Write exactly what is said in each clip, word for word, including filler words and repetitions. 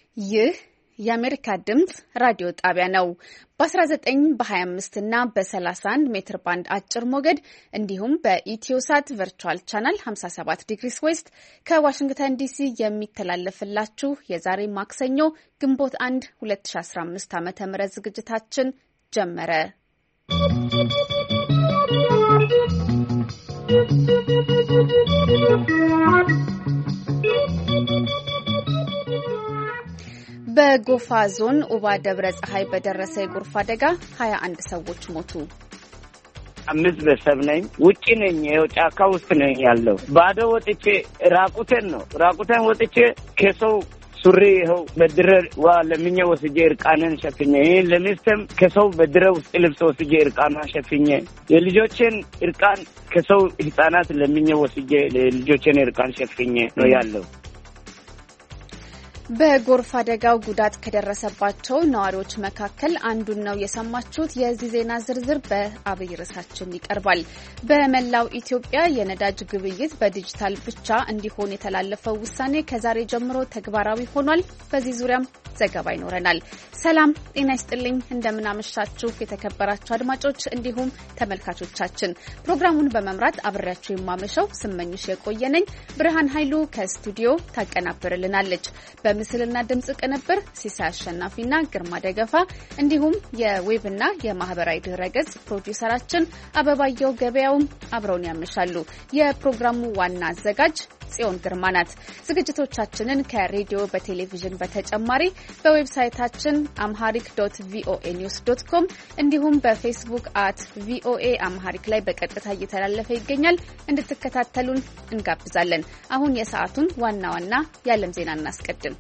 ይህ የአሜሪካ ድምጽ ራዲዮ ጣቢያ ነው። በ19 በ25 እና በ31 ሜትር ባንድ አጭር ሞገድ እንዲሁም በኢትዮሳት ቨርቹዋል ቻናል ሃምሳ ሰባት ዲግሪስ ዌስት ከዋሽንግተን ዲሲ የሚተላለፍላችሁ የዛሬ ማክሰኞ ግንቦት አንድ ሁለት ሺህ አስራ አምስት ዓመተ ምህረት ዝግጅታችን ጀመረ። በጎፋ ዞን ኡባ ደብረ ፀሐይ በደረሰ የጎርፍ አደጋ ሀያ አንድ ሰዎች ሞቱ። አምስት ቤተሰብ ነኝ። ውጪ ነኝ። ይኸው ጫካ ውስጥ ነኝ ያለው። ባዶ ወጥቼ ራቁቴን ነው ራቁቴን ወጥቼ ከሰው ሱሪ ይኸው በድረ ዋ ለምኜ ወስጄ እርቃንን ሸፍኜ ይሄን ለሚስትም ከሰው በድረ ውስጥ ልብስ ወስጄ እርቃኗን ሸፍኜ የልጆችን እርቃን ከሰው ህፃናት ለምኜ ወስጄ ለልጆችን እርቃን ሸፍኜ ነው ያለው። በጎርፍ አደጋው ጉዳት ከደረሰባቸው ነዋሪዎች መካከል አንዱን ነው የሰማችሁት። የዚህ ዜና ዝርዝር በአብይ ርዕሳችን ይቀርባል። በመላው ኢትዮጵያ የነዳጅ ግብይት በዲጂታል ብቻ እንዲሆን የተላለፈው ውሳኔ ከዛሬ ጀምሮ ተግባራዊ ሆኗል። በዚህ ዙሪያም ዘገባ ይኖረናል። ሰላም ጤና ይስጥልኝ። እንደምናመሻችሁ የተከበራችሁ አድማጮች እንዲሁም ተመልካቾቻችን። ፕሮግራሙን በመምራት አብሬያችሁ የማመሸው ስመኝሽ የቆየነኝ። ብርሃን ኃይሉ ከስቱዲዮ ታቀናብርልናለች። በምስልና ድምጽ ቅንብር ሲሳይ አሸናፊና ግርማ ደገፋ እንዲሁም የዌብና የማህበራዊ ድረገጽ ፕሮዲውሰራችን አበባየው ገበያውም አብረውን ያመሻሉ። የፕሮግራሙ ዋና አዘጋጅ ጽዮን ግርማ ናት። ዝግጅቶቻችንን ከሬዲዮ በቴሌቪዥን በተጨማሪ በዌብሳይታችን አምሃሪክ ዶት ቪኦኤ ኒውስ ዶት ኮም እንዲሁም በፌስቡክ አት ቪኦኤ አምሃሪክ ላይ በቀጥታ እየተላለፈ ይገኛል። እንድትከታተሉን እንጋብዛለን። አሁን የሰዓቱን ዋና ዋና የዓለም ዜና እናስቀድም።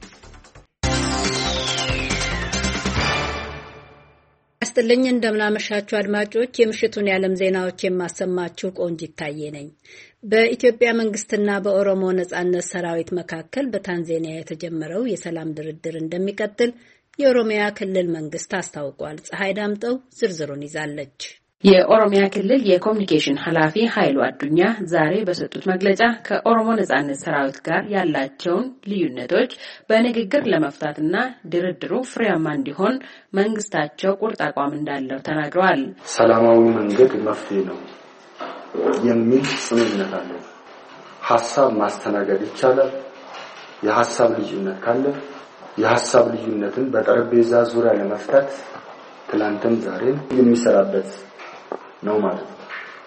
አስተልኝ እንደምናመሻችሁ አድማጮች፣ የምሽቱን የዓለም ዜናዎች የማሰማችሁ ቆንጂት ታዬ ነኝ። በኢትዮጵያ መንግስትና በኦሮሞ ነጻነት ሰራዊት መካከል በታንዛኒያ የተጀመረው የሰላም ድርድር እንደሚቀጥል የኦሮሚያ ክልል መንግስት አስታውቋል። ፀሐይ ዳምጠው ዝርዝሩን ይዛለች። የኦሮሚያ ክልል የኮሙኒኬሽን ኃላፊ ኃይሉ አዱኛ ዛሬ በሰጡት መግለጫ ከኦሮሞ ነጻነት ሰራዊት ጋር ያላቸውን ልዩነቶች በንግግር ለመፍታትና ድርድሩ ፍሬያማ እንዲሆን መንግስታቸው ቁርጥ አቋም እንዳለው ተናግረዋል። ሰላማዊ መንገድ መፍትሄ ነው የሚል ስምምነት አለ። ሐሳብ ማስተናገድ ይቻላል። የሐሳብ ልዩነት ካለ የሐሳብ ልዩነትን በጠረጴዛ ዙሪያ ለመፍታት ትላንትም ዛሬም የሚሰራበት ነው ማለት ነው።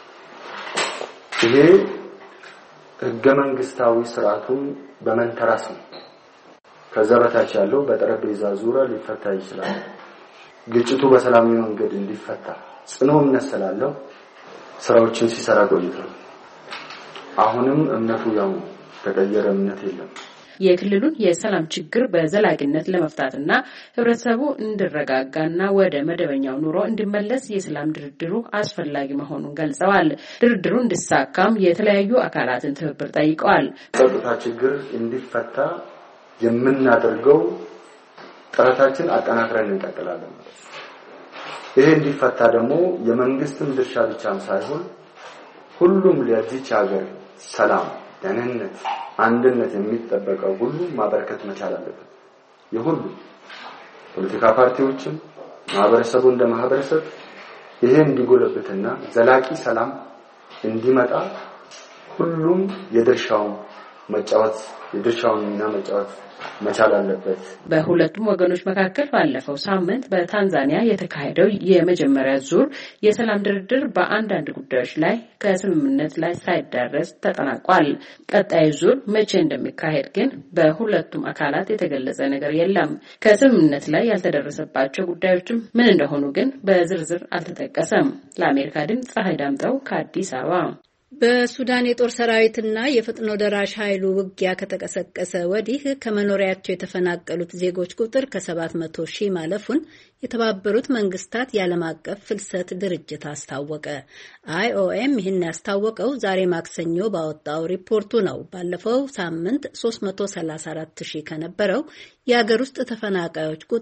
ይሄ ህገ መንግስታዊ ስርዓቱን በመንተራስ ነው። ከዛ በታች ያለው በጠረጴዛ ዙሪያ ሊፈታ ይችላል። ግጭቱ በሰላማዊ መንገድ እንዲፈታ ጽኑ እምነት ስላለው ስራዎችን ሲሰራ ቆይቷል። አሁንም እምነቱ ያው ተቀየረ እምነት የለም። የክልሉን የሰላም ችግር በዘላቂነት ለመፍታትና ህብረተሰቡ እንዲረጋጋና ወደ መደበኛው ኑሮ እንዲመለስ የሰላም ድርድሩ አስፈላጊ መሆኑን ገልጸዋል። ድርድሩ እንዲሳካም የተለያዩ አካላትን ትብብር ጠይቀዋል። ጸጥታ ችግር እንዲፈታ የምናደርገው ጥረታችን አጠናክረን እንቀጥላለን። ይሄ እንዲፈታ ደግሞ የመንግስትም ድርሻ ብቻም ሳይሆን ሁሉም ለዚች ሀገር ሰላም፣ ደህንነት፣ አንድነት የሚጠበቀው ሁሉ ማበረከት መቻል አለበት። የሁሉ ፖለቲካ ፓርቲዎችም ማህበረሰቡ እንደ ማህበረሰብ ይሄ እንዲጎለብትና ዘላቂ ሰላም እንዲመጣ ሁሉም የድርሻውን መጫወት የድርሻውን ሚና መጫወት መቻል አለበት። በሁለቱም ወገኖች መካከል ባለፈው ሳምንት በታንዛኒያ የተካሄደው የመጀመሪያ ዙር የሰላም ድርድር በአንዳንድ ጉዳዮች ላይ ከስምምነት ላይ ሳይደረስ ተጠናቋል። ቀጣይ ዙር መቼ እንደሚካሄድ ግን በሁለቱም አካላት የተገለጸ ነገር የለም። ከስምምነት ላይ ያልተደረሰባቸው ጉዳዮችም ምን እንደሆኑ ግን በዝርዝር አልተጠቀሰም። ለአሜሪካ ድምፅ ፀሐይ ዳምጠው ከአዲስ አበባ። በሱዳን የጦር ሰራዊትና የፈጥኖ ደራሽ ኃይሉ ውጊያ ከተቀሰቀሰ ወዲህ ከመኖሪያቸው የተፈናቀሉት ዜጎች ቁጥር ከሰባት መቶ ሺህ ማለፉን የተባበሩት መንግስታት የዓለም አቀፍ ፍልሰት ድርጅት አስታወቀ። አይኦኤም ይህን ያስታወቀው ዛሬ ማክሰኞ ባወጣው ሪፖርቱ ነው። ባለፈው ሳምንት ሶስት መቶ ሰላሳ አራት ሺህ ከነበረው የሀገር ውስጥ ተፈናቃዮች ቁጥር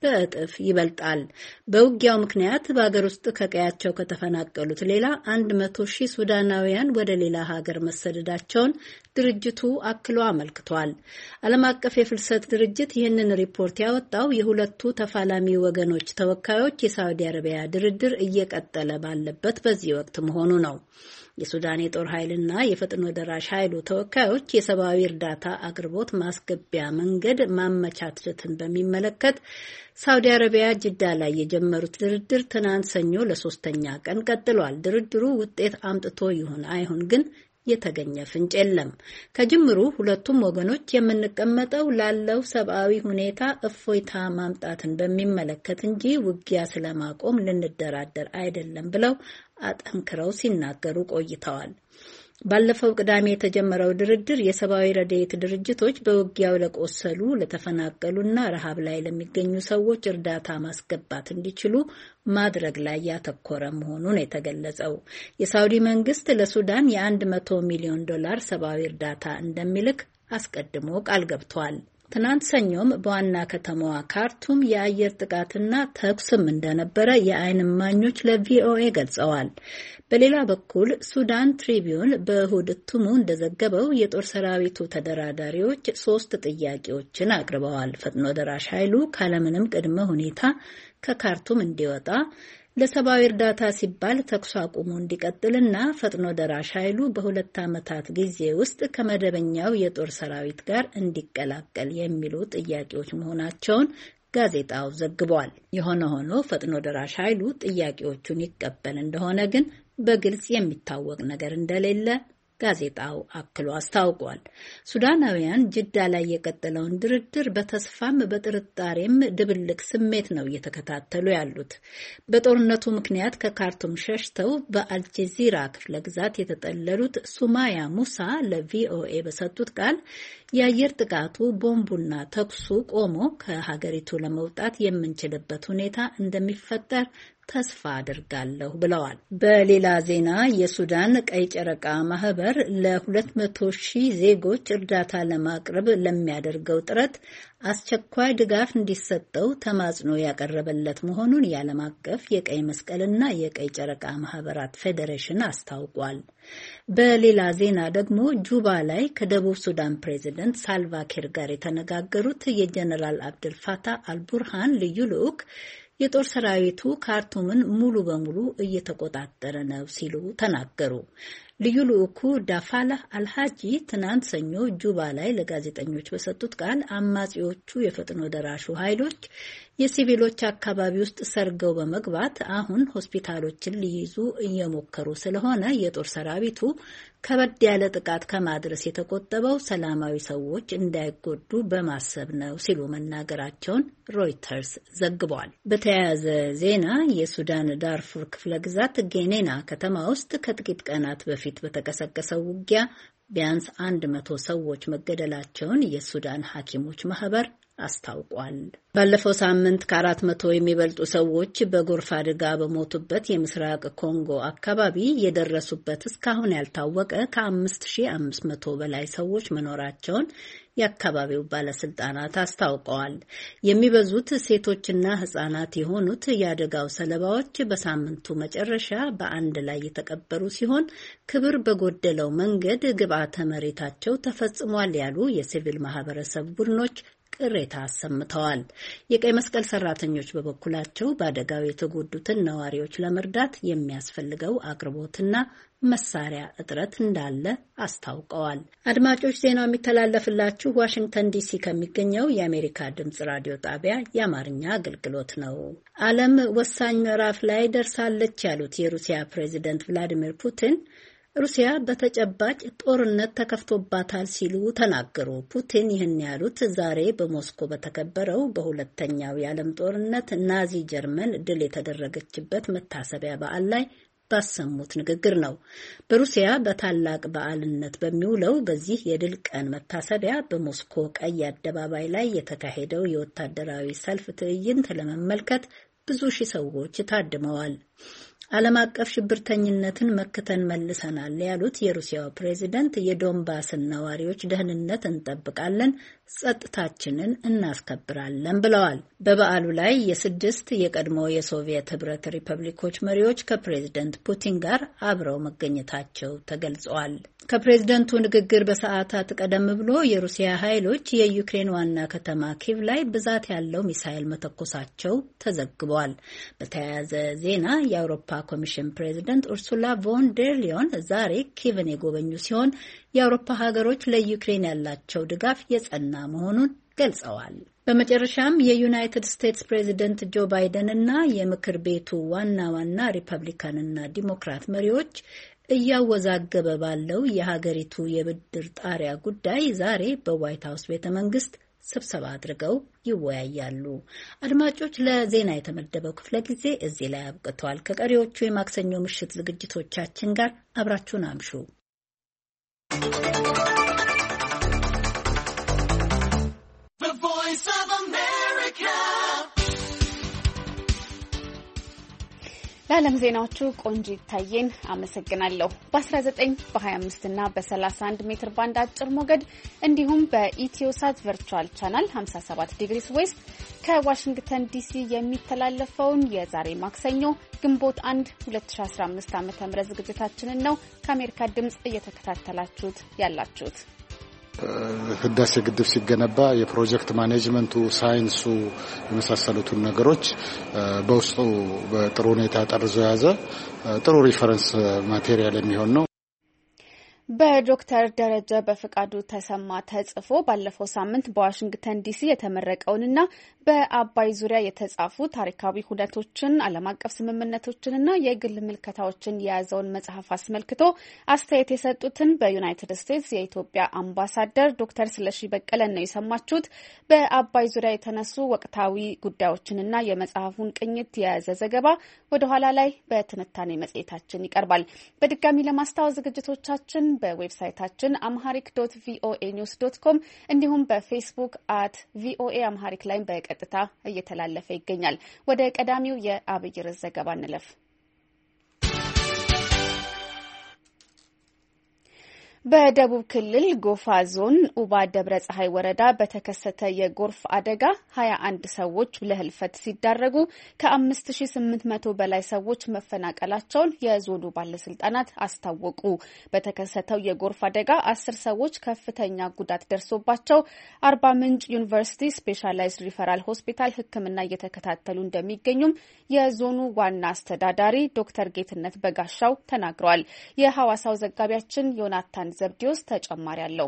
በእጥፍ ይበልጣል። በውጊያው ምክንያት በአገር ውስጥ ከቀያቸው ከተፈናቀሉት ሌላ አንድ መቶ ሺህ ሱዳናውያን ወደ ሌላ ሀገር መሰደዳቸውን ድርጅቱ አክሎ አመልክቷል። ዓለም አቀፍ የፍልሰት ድርጅት ይህንን ሪፖርት ያወጣው የሁለቱ ተፋላሚ ወገኖች ተወካዮች የሳዑዲ አረቢያ ድርድር እየቀጠለ ባለበት በዚህ ወቅት መሆኑ ነው። የሱዳን የጦር ኃይልና የፈጥኖ ደራሽ ኃይሉ ተወካዮች የሰብአዊ እርዳታ አቅርቦት ማስገቢያ መንገድ ማመቻቸትን በሚመለከት ሳዑዲ አረቢያ ጅዳ ላይ የጀመሩት ድርድር ትናንት ሰኞ ለሶስተኛ ቀን ቀጥሏል። ድርድሩ ውጤት አምጥቶ ይሁን አይሁን ግን የተገኘ ፍንጭ የለም። ከጅምሩ ሁለቱም ወገኖች የምንቀመጠው ላለው ሰብአዊ ሁኔታ እፎይታ ማምጣትን በሚመለከት እንጂ ውጊያ ስለማቆም ልንደራደር አይደለም ብለው አጠንክረው ሲናገሩ ቆይተዋል። ባለፈው ቅዳሜ የተጀመረው ድርድር የሰብአዊ ረድኤት ድርጅቶች በውጊያው ለቆሰሉ፣ ለተፈናቀሉና ረሃብ ላይ ለሚገኙ ሰዎች እርዳታ ማስገባት እንዲችሉ ማድረግ ላይ ያተኮረ መሆኑን የተገለጸው። የሳውዲ መንግስት ለሱዳን የአንድ መቶ ሚሊዮን ዶላር ሰብአዊ እርዳታ እንደሚልክ አስቀድሞ ቃል ገብቷል። ትናንት ሰኞም በዋና ከተማዋ ካርቱም የአየር ጥቃትና ተኩስም እንደነበረ የዓይን እማኞች ለቪኦኤ ገልጸዋል። በሌላ በኩል ሱዳን ትሪቢዩን በእሁድ እትሙ እንደዘገበው የጦር ሰራዊቱ ተደራዳሪዎች ሶስት ጥያቄዎችን አቅርበዋል። ፈጥኖ ደራሽ ኃይሉ ካለምንም ቅድመ ሁኔታ ከካርቱም እንዲወጣ፣ ለሰብአዊ እርዳታ ሲባል ተኩስ አቁሙ እንዲቀጥልና ፈጥኖ ደራሽ ኃይሉ በሁለት ዓመታት ጊዜ ውስጥ ከመደበኛው የጦር ሰራዊት ጋር እንዲቀላቀል የሚሉ ጥያቄዎች መሆናቸውን ጋዜጣው ዘግቧል። የሆነ ሆኖ ፈጥኖ ደራሽ ኃይሉ ጥያቄዎቹን ይቀበል እንደሆነ ግን በግልጽ የሚታወቅ ነገር እንደሌለ ጋዜጣው አክሎ አስታውቋል። ሱዳናውያን ጅዳ ላይ የቀጠለውን ድርድር በተስፋም በጥርጣሬም ድብልቅ ስሜት ነው እየተከታተሉ ያሉት። በጦርነቱ ምክንያት ከካርቱም ሸሽተው በአልጀዚራ ክፍለ ግዛት የተጠለሉት ሱማያ ሙሳ ለቪኦኤ በሰጡት ቃል የአየር ጥቃቱ፣ ቦምቡና ተኩሱ ቆሞ ከሀገሪቱ ለመውጣት የምንችልበት ሁኔታ እንደሚፈጠር ተስፋ አድርጋለሁ ብለዋል። በሌላ ዜና የሱዳን ቀይ ጨረቃ ማህበር ለሁለት መቶ ሺህ ዜጎች እርዳታ ለማቅረብ ለሚያደርገው ጥረት አስቸኳይ ድጋፍ እንዲሰጠው ተማጽኖ ያቀረበለት መሆኑን የዓለም አቀፍ የቀይ መስቀልና የቀይ ጨረቃ ማህበራት ፌዴሬሽን አስታውቋል። በሌላ ዜና ደግሞ ጁባ ላይ ከደቡብ ሱዳን ፕሬዚደንት ሳልቫኪር ጋር የተነጋገሩት የጀነራል አብደል ፋታህ አልቡርሃን ልዩ ልዑክ የጦር ሰራዊቱ ካርቱምን ሙሉ በሙሉ እየተቆጣጠረ ነው ሲሉ ተናገሩ። ልዩ ልዑኩ ዳፋላህ አልሃጂ ትናንት ሰኞ ጁባ ላይ ለጋዜጠኞች በሰጡት ቃል አማጺዎቹ የፈጥኖ ደራሹ ኃይሎች የሲቪሎች አካባቢ ውስጥ ሰርገው በመግባት አሁን ሆስፒታሎችን ሊይዙ እየሞከሩ ስለሆነ የጦር ሰራዊቱ ከበድ ያለ ጥቃት ከማድረስ የተቆጠበው ሰላማዊ ሰዎች እንዳይጎዱ በማሰብ ነው ሲሉ መናገራቸውን ሮይተርስ ዘግቧል። በተያያዘ ዜና የሱዳን ዳርፉር ክፍለ ግዛት ጌኔና ከተማ ውስጥ ከጥቂት ቀናት በፊት በተቀሰቀሰው ውጊያ ቢያንስ አንድ መቶ ሰዎች መገደላቸውን የሱዳን ሐኪሞች ማህበር አስታውቋል። ባለፈው ሳምንት ከአራት መቶ የሚበልጡ ሰዎች በጎርፍ አደጋ በሞቱበት የምስራቅ ኮንጎ አካባቢ የደረሱበት እስካሁን ያልታወቀ ከአምስት ሺህ አምስት መቶ በላይ ሰዎች መኖራቸውን የአካባቢው ባለስልጣናት አስታውቀዋል። የሚበዙት ሴቶችና ህጻናት የሆኑት የአደጋው ሰለባዎች በሳምንቱ መጨረሻ በአንድ ላይ የተቀበሩ ሲሆን ክብር በጎደለው መንገድ ግብዓተ መሬታቸው ተፈጽሟል ያሉ የሲቪል ማህበረሰብ ቡድኖች ቅሬታ አሰምተዋል። የቀይ መስቀል ሰራተኞች በበኩላቸው በአደጋው የተጎዱትን ነዋሪዎች ለመርዳት የሚያስፈልገው አቅርቦትና መሳሪያ እጥረት እንዳለ አስታውቀዋል። አድማጮች፣ ዜናው የሚተላለፍላችሁ ዋሽንግተን ዲሲ ከሚገኘው የአሜሪካ ድምጽ ራዲዮ ጣቢያ የአማርኛ አገልግሎት ነው። ዓለም ወሳኝ ምዕራፍ ላይ ደርሳለች ያሉት የሩሲያ ፕሬዚደንት ቭላዲሚር ፑቲን ሩሲያ በተጨባጭ ጦርነት ተከፍቶባታል ሲሉ ተናገሩ። ፑቲን ይህን ያሉት ዛሬ በሞስኮ በተከበረው በሁለተኛው የዓለም ጦርነት ናዚ ጀርመን ድል የተደረገችበት መታሰቢያ በዓል ላይ ባሰሙት ንግግር ነው። በሩሲያ በታላቅ በዓልነት በሚውለው በዚህ የድል ቀን መታሰቢያ በሞስኮ ቀይ አደባባይ ላይ የተካሄደው የወታደራዊ ሰልፍ ትዕይንት ለመመልከት ብዙ ሺህ ሰዎች ታድመዋል። ዓለም አቀፍ ሽብርተኝነትን መክተን መልሰናል ያሉት የሩሲያው ፕሬዝዳንት የዶንባስን ነዋሪዎች ደህንነት እንጠብቃለን፣ ጸጥታችንን እናስከብራለን ብለዋል። በበዓሉ ላይ የስድስት የቀድሞ የሶቪየት ህብረት ሪፐብሊኮች መሪዎች ከፕሬዝዳንት ፑቲን ጋር አብረው መገኘታቸው ተገልጿል። ከፕሬዝዳንቱ ንግግር በሰዓታት ቀደም ብሎ የሩሲያ ኃይሎች የዩክሬን ዋና ከተማ ኪቭ ላይ ብዛት ያለው ሚሳኤል መተኮሳቸው ተዘግቧል። በተያያዘ ዜና የአውሮፓ ኮሚሽን ፕሬዝዳንት ኡርሱላ ቮን ዴር ሊዮን ዛሬ ኪቭን የጎበኙ ሲሆን የአውሮፓ ሀገሮች ለዩክሬን ያላቸው ድጋፍ የጸና መሆኑን ገልጸዋል። በመጨረሻም የዩናይትድ ስቴትስ ፕሬዝዳንት ጆ ባይደን እና የምክር ቤቱ ዋና ዋና ሪፐብሊካንና ዲሞክራት መሪዎች እያወዛገበ ባለው የሀገሪቱ የብድር ጣሪያ ጉዳይ ዛሬ በዋይት ሀውስ ቤተ መንግስት ስብሰባ አድርገው ይወያያሉ። አድማጮች፣ ለዜና የተመደበው ክፍለ ጊዜ እዚህ ላይ አብቅቷል። ከቀሪዎቹ የማክሰኞ ምሽት ዝግጅቶቻችን ጋር አብራችሁን አምሹ። ለዓለም ዜናዎቹ ቆንጂ ታየን አመሰግናለሁ። በ19 በ25 እና በ31 ሜትር ባንድ አጭር ሞገድ እንዲሁም በኢትዮሳት ቨርቹዋል ቻናል ሃምሳ ሰባት ዲግሪስ ዌስት ከዋሽንግተን ዲሲ የሚተላለፈውን የዛሬ ማክሰኞ ግንቦት አንድ ሁለት ሺህ አስራ አምስት ዓ.ም ዝግጅታችንን ነው ከአሜሪካ ድምጽ እየተከታተላችሁት ያላችሁት። ህዳሴ ግድብ ሲገነባ የፕሮጀክት ማኔጅመንቱ፣ ሳይንሱ የመሳሰሉትን ነገሮች በውስጡ በጥሩ ሁኔታ ጠርዞ ያዘ ጥሩ ሪፈረንስ ማቴሪያል የሚሆን ነው። በዶክተር ደረጀ በፍቃዱ ተሰማ ተጽፎ ባለፈው ሳምንት በዋሽንግተን ዲሲ የተመረቀውንና በአባይ ዙሪያ የተጻፉ ታሪካዊ ሁነቶችን፣ ዓለም አቀፍ ስምምነቶችንና የግል ምልከታዎችን የያዘውን መጽሐፍ አስመልክቶ አስተያየት የሰጡትን በዩናይትድ ስቴትስ የኢትዮጵያ አምባሳደር ዶክተር ስለሺ በቀለን ነው የሰማችሁት። በአባይ ዙሪያ የተነሱ ወቅታዊ ጉዳዮችንና የመጽሐፉን ቅኝት የያዘ ዘገባ ወደ ኋላ ላይ በትንታኔ መጽሔታችን ይቀርባል። በድጋሚ ለማስታወስ ዝግጅቶቻችን በዌብሳይታችን አምሃሪክ ዶት ቪኦኤ ኒውስ ዶት ኮም እንዲሁም በፌስቡክ አት ቪኦኤ አምሃሪክ ላይ በቀጥታ እየተላለፈ ይገኛል። ወደ ቀዳሚው የአብይ ርዕስ ዘገባ እንለፍ። በደቡብ ክልል ጎፋ ዞን ኡባ ደብረ ፀሐይ ወረዳ በተከሰተ የጎርፍ አደጋ ሀያ አንድ ሰዎች ለህልፈት ሲዳረጉ ከአምስት ሺህ ስምንት መቶ በላይ ሰዎች መፈናቀላቸውን የዞኑ ባለስልጣናት አስታወቁ። በተከሰተው የጎርፍ አደጋ አስር ሰዎች ከፍተኛ ጉዳት ደርሶባቸው አርባ ምንጭ ዩኒቨርሲቲ ስፔሻላይዝድ ሪፈራል ሆስፒታል ሕክምና እየተከታተሉ እንደሚገኙም የዞኑ ዋና አስተዳዳሪ ዶክተር ጌትነት በጋሻው ተናግረዋል። የሐዋሳው ዘጋቢያችን ዮናታን ዘብዲዮስ ተጨማሪ አለው።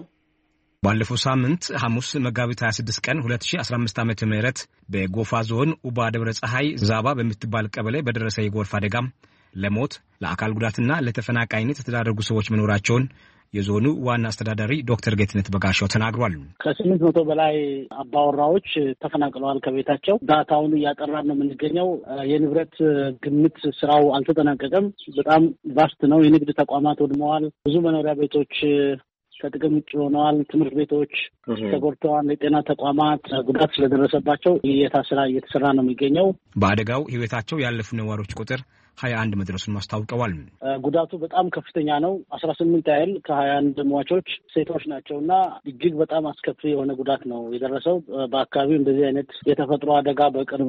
ባለፈው ሳምንት ሐሙስ መጋቢት ሃያ ስድስት ቀን ሁለት ሺህ አስራ አምስት ዓመተ ምህረት በጎፋ ዞን ኡባ ደብረ ፀሐይ ዛባ በምትባል ቀበሌ በደረሰ የጎርፍ አደጋ ለሞት ለአካል ጉዳትና ለተፈናቃይነት የተዳረጉ ሰዎች መኖራቸውን የዞኑ ዋና አስተዳዳሪ ዶክተር ጌትነት በጋሻው ተናግሯል። ከስምንት መቶ በላይ አባወራዎች ተፈናቅለዋል ከቤታቸው። ዳታውን እያጠራን ነው የምንገኘው። የንብረት ግምት ስራው አልተጠናቀቀም። በጣም ቫስት ነው። የንግድ ተቋማት ወድመዋል። ብዙ መኖሪያ ቤቶች ከጥቅም ውጭ ሆነዋል። ትምህርት ቤቶች ተጎድተዋል። የጤና ተቋማት ጉዳት ስለደረሰባቸው የታስራ እየተሰራ ነው የሚገኘው። በአደጋው ህይወታቸው ያለፉ ነዋሪዎች ቁጥር ሀያ አንድ መድረሱን ማስታወቀዋል። ጉዳቱ በጣም ከፍተኛ ነው። አስራ ስምንት ያህል ከሀያ አንድ ሟቾች ሴቶች ናቸውና እጅግ በጣም አስከፊ የሆነ ጉዳት ነው የደረሰው። በአካባቢው እንደዚህ አይነት የተፈጥሮ አደጋ በቅርብ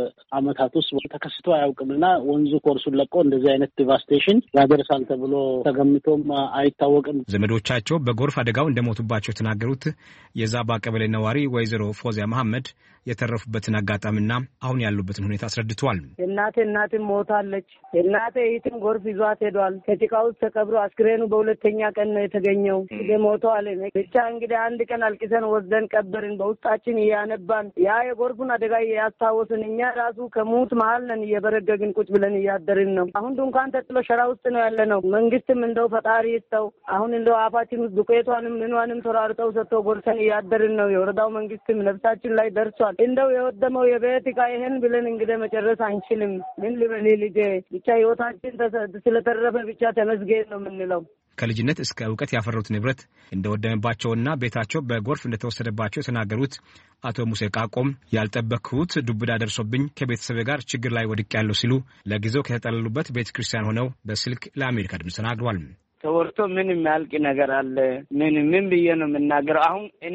ዓመታት ውስጥ ተከስቶ አያውቅምና ወንዙ ኮርሱን ለቆ እንደዚህ አይነት ዲቫስቴሽን ያደርሳል ተብሎ ተገምቶም አይታወቅም። ዘመዶቻቸው በጎርፍ አደጋው እንደሞቱባቸው የተናገሩት የዛባ ቀበሌ ነዋሪ ወይዘሮ ፎዚያ መሐመድ የተረፉበትን አጋጣሚና አሁን ያሉበትን ሁኔታ አስረድተዋል። እናቴ እናቴም ሞታለች። እናቴ እህትም ጎርፍ ይዟት ሄዷል። ከጭቃ ውስጥ ተቀብሮ አስክሬኑ በሁለተኛ ቀን ነው የተገኘው። ሞተዋል። ብቻ እንግዲህ አንድ ቀን አልቅሰን ወስደን ቀበርን። በውስጣችን እያነባን ያ የጎርፉን አደጋ ያስታወስን እኛ ራሱ ከሙት መሀል ነን እየበረገግን ቁጭ ብለን እያደርን ነው። አሁን ድንኳን ተጥሎ ሸራ ውስጥ ነው ያለ ነው። መንግስትም እንደው ፈጣሪ ይስጠው አሁን እንደው አፋችን ውስጥ ዱቄቷንም ምንዋንም ተራርጠው ሰጥተው ጎርሰን እያደርን ነው። የወረዳው መንግስትም ነፍሳችን ላይ ደርሷል። እንደው የወደመው የቤት ዕቃ ይሄን ብለን እንግዲህ መጨረስ አንችልም። ምን ልበል ልጄ ብቻ ህይወታችን ስለተረፈ ብቻ ተመስገን ነው የምንለው። ከልጅነት እስከ ዕውቀት ያፈሩት ንብረት እንደወደመባቸውና ቤታቸው በጎርፍ እንደተወሰደባቸው የተናገሩት አቶ ሙሴ ቃቆም ያልጠበቅሁት ዱብዳ ደርሶብኝ ከቤተሰብ ጋር ችግር ላይ ወድቄያለሁ ሲሉ ለጊዜው ከተጠለሉበት ቤተክርስቲያን ሆነው በስልክ ለአሜሪካ ድምፅ ተናግረዋል። ተወርቶ ምን የሚያልቅ ነገር አለ? ምን ምን ብዬ ነው የምናገረው? አሁን እኔ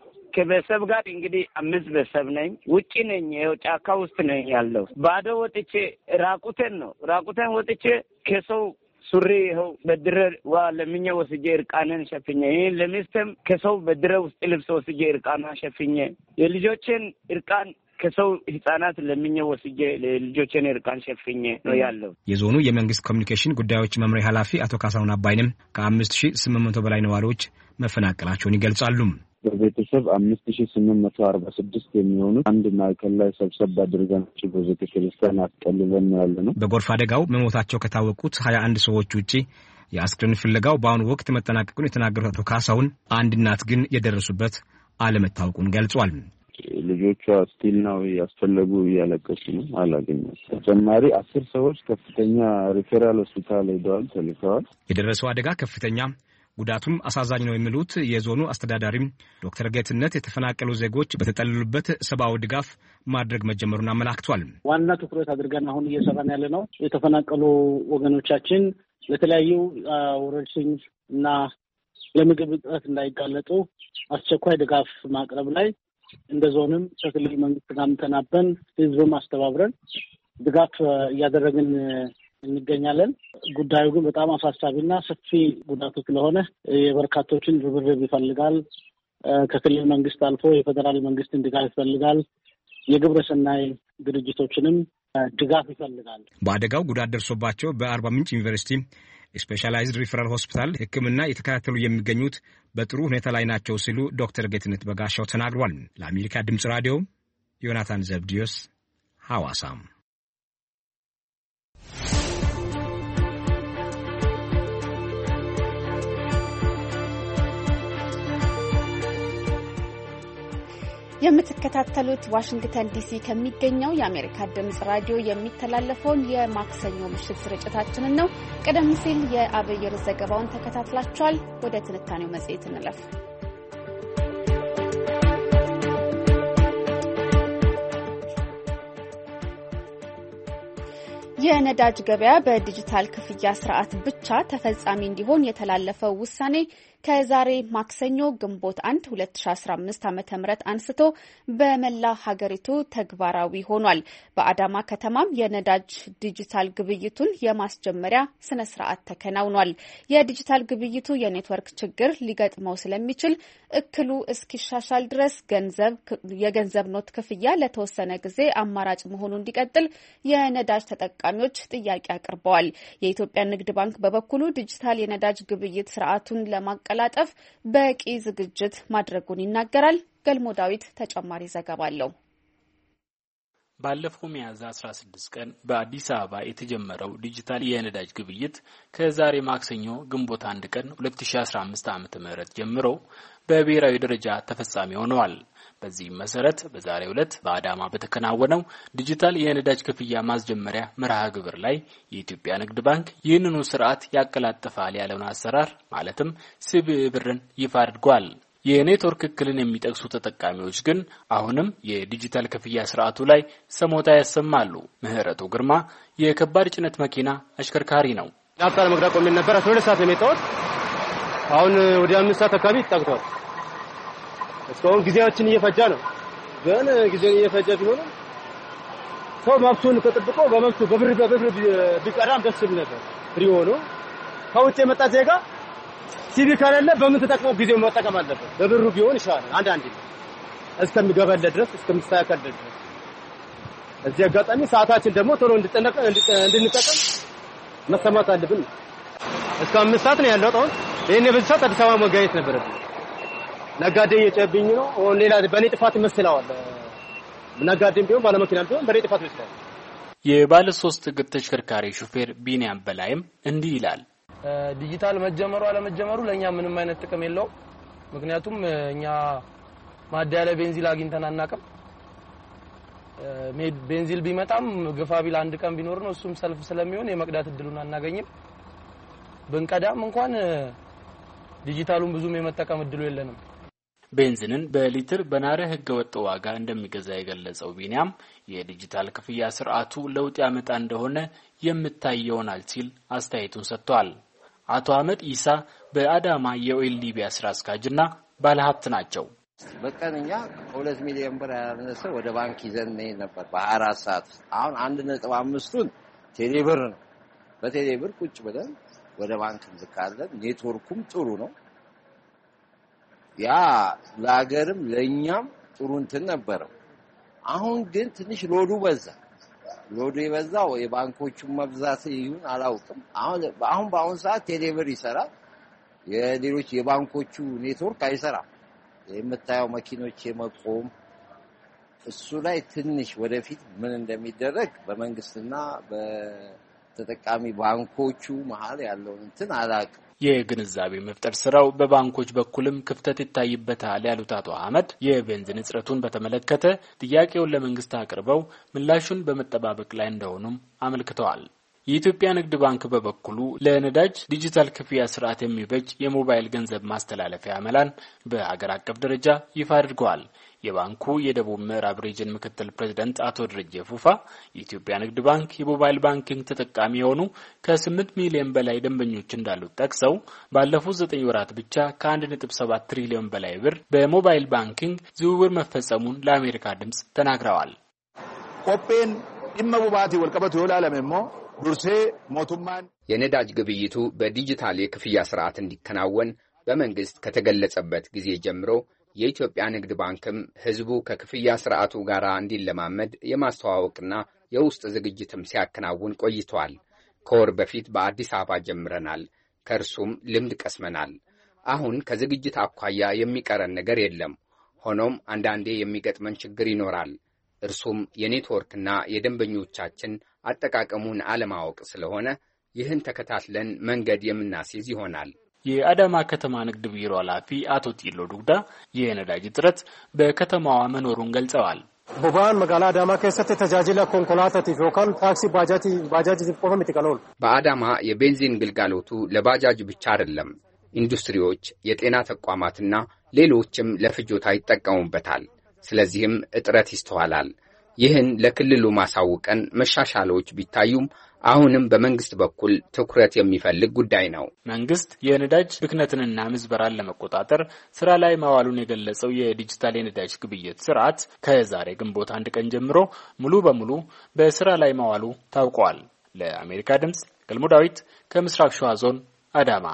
ከቤተሰብ ጋር እንግዲህ አምስት ቤተሰብ ነኝ። ውጪ ነኝ፣ ይኸው ጫካ ውስጥ ነኝ ያለው። ባዶ ወጥቼ ራቁቴን ነው ራቁቴን ወጥቼ ከሰው ሱሪ ይኸው በድረ ዋ ለምኜ ወስጄ እርቃኔን ሸፍኜ ይሄን ለሚስትም ከሰው በድረ ውስጥ ልብስ ወስጄ እርቃና ሸፍኜ የልጆችን እርቃን ከሰው ህፃናት ለምኜ ወስጄ ለልጆችን እርቃን ሸፍኜ ነው ያለው። የዞኑ የመንግስት ኮሚኒኬሽን ጉዳዮች መምሪያ ኃላፊ አቶ ካሳሁን አባይንም ከአምስት ሺህ ስምንት መቶ በላይ ነዋሪዎች መፈናቀላቸውን ይገልጻሉ። በቤተሰብ አምስት ሺህ ስምንት መቶ አርባ ስድስት የሚሆኑ አንድ ማዕከል ላይ ሰብሰብ አድርገናቸው በቤተክርስቲያን አስቀልለን ያለ ነው። በጎርፍ አደጋው መሞታቸው ከታወቁት ሀያ አንድ ሰዎች ውጪ የአስክሬን ፍለጋው በአሁኑ ወቅት መጠናቀቁን የተናገሩት አቶ ካሳሁን አንድ እናት ግን የደረሱበት አለመታወቁን ገልጿል። ልጆቿ ስቲል ነው ያስፈለጉ እያለቀሱ ነው፣ አላገኘም። ተጨማሪ አስር ሰዎች ከፍተኛ ሪፈራል ሆስፒታል ሄደዋል፣ ተልከዋል። የደረሰው አደጋ ከፍተኛ ጉዳቱም አሳዛኝ ነው የሚሉት የዞኑ አስተዳዳሪም ዶክተር ጌትነት የተፈናቀሉ ዜጎች በተጠለሉበት ሰብአዊ ድጋፍ ማድረግ መጀመሩን አመላክቷል። ዋና ትኩረት አድርገን አሁን እየሰራን ያለ ነው የተፈናቀሉ ወገኖቻችን ለተለያዩ ወረርሽኝ እና ለምግብ እጥረት እንዳይጋለጡ አስቸኳይ ድጋፍ ማቅረብ ላይ እንደ ዞንም ከክልል መንግስት ጋር ተናበን ህዝብም አስተባብረን ድጋፍ እያደረግን እንገኛለን። ጉዳዩ ግን በጣም አሳሳቢና ሰፊ ጉዳቱ ስለሆነ የበርካቶችን ርብርብ ይፈልጋል። ከክልል መንግስት አልፎ የፌደራል መንግስትን ድጋፍ ይፈልጋል። የግብረ ሰናይ ድርጅቶችንም ድጋፍ ይፈልጋል። በአደጋው ጉዳት ደርሶባቸው በአርባ ምንጭ ዩኒቨርሲቲ ስፔሻላይዝድ ሪፈራል ሆስፒታል ሕክምና የተከታተሉ የሚገኙት በጥሩ ሁኔታ ላይ ናቸው ሲሉ ዶክተር ጌትነት በጋሻው ተናግሯል። ለአሜሪካ ድምጽ ራዲዮ ዮናታን ዘብዲዮስ ሐዋሳም። የምትከታተሉት ዋሽንግተን ዲሲ ከሚገኘው የአሜሪካ ድምጽ ራዲዮ የሚተላለፈውን የማክሰኞ ምሽት ስርጭታችንን ነው። ቀደም ሲል የአብይር ዘገባውን ተከታትላችኋል። ወደ ትንታኔው መጽሔት እንለፍ። የነዳጅ ገበያ በዲጂታል ክፍያ ስርዓት ብቻ ተፈጻሚ እንዲሆን የተላለፈው ውሳኔ ከዛሬ ማክሰኞ ግንቦት አንድ ሁለት ሺህ አስራ አምስት ዓመተ ምህረት አንስቶ በመላ ሀገሪቱ ተግባራዊ ሆኗል። በአዳማ ከተማም የነዳጅ ዲጂታል ግብይቱን የማስጀመሪያ ስነ ስርዓት ተከናውኗል። የዲጂታል ግብይቱ የኔትወርክ ችግር ሊገጥመው ስለሚችል እክሉ እስኪሻሻል ድረስ ገንዘብ የገንዘብ ኖት ክፍያ ለተወሰነ ጊዜ አማራጭ መሆኑ እንዲቀጥል የነዳጅ ተጠቃሚዎች ጥያቄ አቅርበዋል። የኢትዮጵያ ንግድ ባንክ በበኩሉ ዲጂታል የነዳጅ ግብይት ስርዓቱን ለማቀላጠፍ በቂ ዝግጅት ማድረጉን ይናገራል። ገልሞ ዳዊት ተጨማሪ ዘገባ አለው። ባለፈው ሚያዝያ አስራ ስድስት ቀን በአዲስ አበባ የተጀመረው ዲጂታል የነዳጅ ግብይት ከዛሬ ማክሰኞ ግንቦት አንድ ቀን ሁለት ሺህ አስራ አምስት ዓመተ ምህረት ጀምሮ በብሔራዊ ደረጃ ተፈጻሚ ሆነዋል። በዚህ መሰረት በዛሬው ዕለት በአዳማ በተከናወነው ዲጂታል የነዳጅ ክፍያ ማስጀመሪያ መርሃ ግብር ላይ የኢትዮጵያ ንግድ ባንክ ይህንኑ ስርዓት ያቀላጥፋል ያለውን አሰራር ማለትም ሲቢኢ ብርን ይፋ አድርጓል። የኔትወርክ እክልን የሚጠቅሱ ተጠቃሚዎች ግን አሁንም የዲጂታል ክፍያ ስርዓቱ ላይ ሰሞታ ያሰማሉ። ምህረቱ ግርማ የከባድ ጭነት መኪና አሽከርካሪ ነው። አጣር መግዳ ቆሜ ነበር። አስራ ሁለት ሰዓት የመጣሁት አሁን ወደ አምስት ሰዓት አካባቢ ተጠቅቷል። እስካሁን ጊዜያችን እየፈጀ ነው። ግን ጊዜን እየፈጀ ቢሆንም ሰው መብቱን ተጠብቆ በመብቱ በብር በብር ቢቀራም ደስ ይል ነበር። ፍሪ ሆኖ ከውጭ የመጣ ዜጋ ሲቢ ካለለ በምን ተጠቅሞ ጊዜው መጠቀም አለበት። በብሩ ቢሆን ይሻላል። አንድ አንድ እስከሚገበለ ድረስ እስከምስተካከል ድረስ እዚህ አጋጣሚ ሰዓታችን ደግሞ ቶሎ እንድንጠቀም እንድንጠቀም መሰማት አለብን። እስከ አምስት ሰዓት ነው ያለው። አሁን ይሄኔ በዚህ ሰዓት አዲስ አበባ መጋየት ነበረብኝ። ነጋዴ እየጨብኝ ነው። ሌላ በኔ ጥፋት ይመስላል። ነጋዴም ቢሆን ባለመኪና ቢሆን በኔ ጥፋት ይመስላል። የባለ ሶስት እግር ተሽከርካሪ ሹፌር ቢኒያም በላይም እንዲህ ይላል። ዲጂታል መጀመሩ አለመጀመሩ ለኛ ምንም አይነት ጥቅም የለው። ምክንያቱም እኛ ማደያ ላይ ቤንዚል አግኝተን አናውቅም። ቤንዚል ቢመጣም ግፋ ቢል አንድ ቀን ቢኖር ነው። እሱም ሰልፍ ስለሚሆን የመቅዳት እድሉን አናገኝም። ብንቀዳም እንኳን ዲጂታሉን ብዙም የመጠቀም እድሉ የለንም። ቤንዚንን በሊትር በናረ ህገ ወጥ ዋጋ እንደሚገዛ የገለጸው ቢኒያም የዲጂታል ክፍያ ስርዓቱ ለውጥ ያመጣ እንደሆነ የምታይ ይሆናል ሲል አስተያየቱን ሰጥቷል። አቶ አህመድ ኢሳ በአዳማ የኦይል ሊቢያ ስራ አስኪያጅና ባለሀብት ናቸው። በቀንኛ ሁለት ሚሊዮን ብር ያነሰ ወደ ባንክ ይዘን ነበር በሃያ አራት ሰዓት። አሁን አንድ ነጥብ አምስቱን ቴሌብር ነው። በቴሌብር ቁጭ ብለን ወደ ባንክ እንልካለን። ኔትወርኩም ጥሩ ነው። ያ ለሀገርም ለኛም ጥሩ እንትን ነበረው። አሁን ግን ትንሽ ሎዱ በዛ። ሎዱ የበዛው የባንኮቹ መብዛት ይሁን አላውቅም። አሁን አሁን በአሁን ሰዓት ቴሌብር ይሰራል። የሌሎች የባንኮቹ ኔትወርክ አይሰራም። የምታየው መኪኖች የመቆም እሱ ላይ ትንሽ ወደፊት ምን እንደሚደረግ በመንግስትና በተጠቃሚ ባንኮቹ መሃል ያለው እንትን አላውቅም። የግንዛቤ መፍጠር ስራው በባንኮች በኩልም ክፍተት ይታይበታል ያሉት አቶ አህመድ የቤንዚን እጥረቱን በተመለከተ ጥያቄውን ለመንግስት አቅርበው ምላሹን በመጠባበቅ ላይ እንደሆኑም አመልክተዋል። የኢትዮጵያ ንግድ ባንክ በበኩሉ ለነዳጅ ዲጂታል ክፍያ ስርዓት የሚበጅ የሞባይል ገንዘብ ማስተላለፊያ አመላን በአገር አቀፍ ደረጃ ይፋ አድርገዋል። የባንኩ የደቡብ ምዕራብ ሪጅን ምክትል ፕሬዝዳንት አቶ ድርጄ ፉፋ የኢትዮጵያ ንግድ ባንክ የሞባይል ባንኪንግ ተጠቃሚ የሆኑ ከስምንት ሚሊዮን በላይ ደንበኞች እንዳሉት ጠቅሰው ባለፉት ዘጠኝ ወራት ብቻ ከአንድ ነጥብ ሰባት ትሪሊዮን በላይ ብር በሞባይል ባንኪንግ ዝውውር መፈጸሙን ለአሜሪካ ድምጽ ተናግረዋል። ቆጴን ኢመቡባቲ ወልቀበቱ ይላልምሞ ዱርሴ ሞቱማን የነዳጅ ግብይቱ በዲጂታል የክፍያ ስርዓት እንዲከናወን በመንግስት ከተገለጸበት ጊዜ ጀምሮ የኢትዮጵያ ንግድ ባንክም ህዝቡ ከክፍያ ስርዓቱ ጋር እንዲለማመድ የማስተዋወቅና የውስጥ ዝግጅትም ሲያከናውን ቆይቷል። ከወር በፊት በአዲስ አበባ ጀምረናል። ከርሱም ልምድ ቀስመናል። አሁን ከዝግጅት አኳያ የሚቀረን ነገር የለም። ሆኖም አንዳንዴ የሚገጥመን ችግር ይኖራል። እርሱም የኔትወርክና የደንበኞቻችን አጠቃቀሙን አለማወቅ ስለሆነ ይህን ተከታትለን መንገድ የምናስይዝ ይሆናል። የአዳማ ከተማ ንግድ ቢሮ ኃላፊ አቶ ጢሎ ዱግዳ የነዳጅ እጥረት በከተማዋ መኖሩን ገልጸዋል። ቦባን መጋላ አዳማ ከሰተ ተጃጅላ ኮንኮላታቲ ፎካል ታክሲ ባጃጂ ባጃጂ ቆፈም ይተቀላል። በአዳማ የቤንዚን ግልጋሎቱ ለባጃጅ ብቻ አይደለም። ኢንዱስትሪዎች፣ የጤና ተቋማትና ሌሎችም ለፍጆታ ይጠቀሙበታል። ስለዚህም እጥረት ይስተዋላል። ይህን ለክልሉ ማሳወቀን መሻሻሎች ቢታዩም አሁንም በመንግስት በኩል ትኩረት የሚፈልግ ጉዳይ ነው። መንግስት የነዳጅ ብክነትንና ምዝበራን ለመቆጣጠር ስራ ላይ ማዋሉን የገለጸው የዲጂታል የነዳጅ ግብይት ስርዓት ከዛሬ ግንቦት አንድ ቀን ጀምሮ ሙሉ በሙሉ በስራ ላይ ማዋሉ ታውቋል። ለአሜሪካ ድምጽ ገልሞ ዳዊት ከምስራቅ ሸዋ ዞን አዳማ።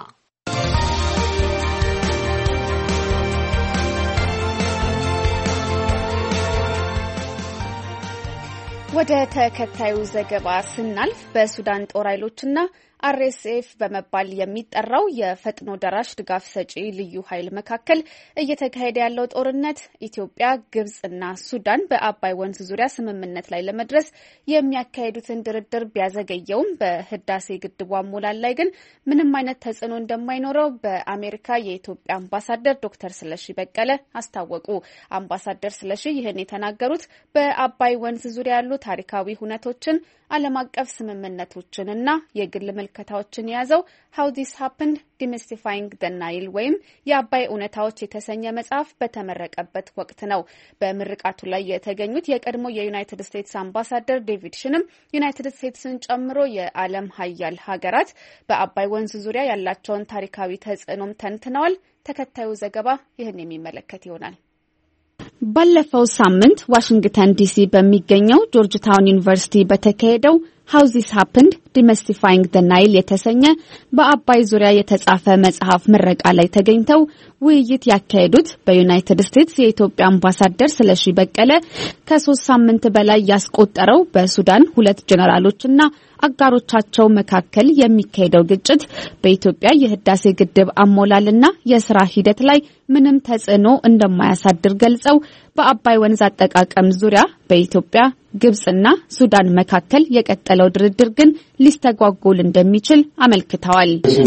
ወደ ተከታዩ ዘገባ ስናልፍ በሱዳን ጦር ኃይሎችና አርኤስኤፍ በመባል የሚጠራው የፈጥኖ ደራሽ ድጋፍ ሰጪ ልዩ ኃይል መካከል እየተካሄደ ያለው ጦርነት ኢትዮጵያ፣ ግብጽና ሱዳን በአባይ ወንዝ ዙሪያ ስምምነት ላይ ለመድረስ የሚያካሂዱትን ድርድር ቢያዘገየውም በህዳሴ ግድቡ አሞላል ላይ ግን ምንም አይነት ተጽዕኖ እንደማይኖረው በአሜሪካ የኢትዮጵያ አምባሳደር ዶክተር ስለሺ በቀለ አስታወቁ። አምባሳደር ስለሺ ይህን የተናገሩት በአባይ ወንዝ ዙሪያ ያሉ ታሪካዊ ሁነቶችን ዓለም አቀፍ ስምምነቶችንና የግል መልከታዎችን የያዘው How This Happened Demystifying the Nile ወይም የአባይ እውነታዎች የተሰኘ መጽሐፍ በተመረቀበት ወቅት ነው። በምርቃቱ ላይ የተገኙት የቀድሞ የዩናይትድ ስቴትስ አምባሳደር ዴቪድ ሽንም ዩናይትድ ስቴትስን ጨምሮ የዓለም ሀያል ሀገራት በአባይ ወንዝ ዙሪያ ያላቸውን ታሪካዊ ተጽዕኖም ተንትነዋል። ተከታዩ ዘገባ ይህን የሚመለከት ይሆናል። ባለፈው ሳምንት ዋሽንግተን ዲሲ በሚገኘው ጆርጅ ታውን ዩኒቨርሲቲ በተካሄደው How This Happened Demystifying the Nile የተሰኘ በአባይ ዙሪያ የተጻፈ መጽሐፍ ምረቃ ላይ ተገኝተው ውይይት ያካሄዱት በዩናይትድ ስቴትስ የኢትዮጵያ አምባሳደር ስለሺ በቀለ ከሶስት ሳምንት በላይ ያስቆጠረው በሱዳን ሁለት ጀነራሎችና አጋሮቻቸው መካከል የሚካሄደው ግጭት በኢትዮጵያ የህዳሴ ግድብ አሞላልና የሥራ ሂደት ላይ ምንም ተጽዕኖ እንደማያሳድር ገልጸው በአባይ ወንዝ አጠቃቀም ዙሪያ በኢትዮጵያ ግብጽና ሱዳን መካከል የቀጠለው ድርድር ግን ሊስተጓጎል እንደሚችል አመልክተዋል።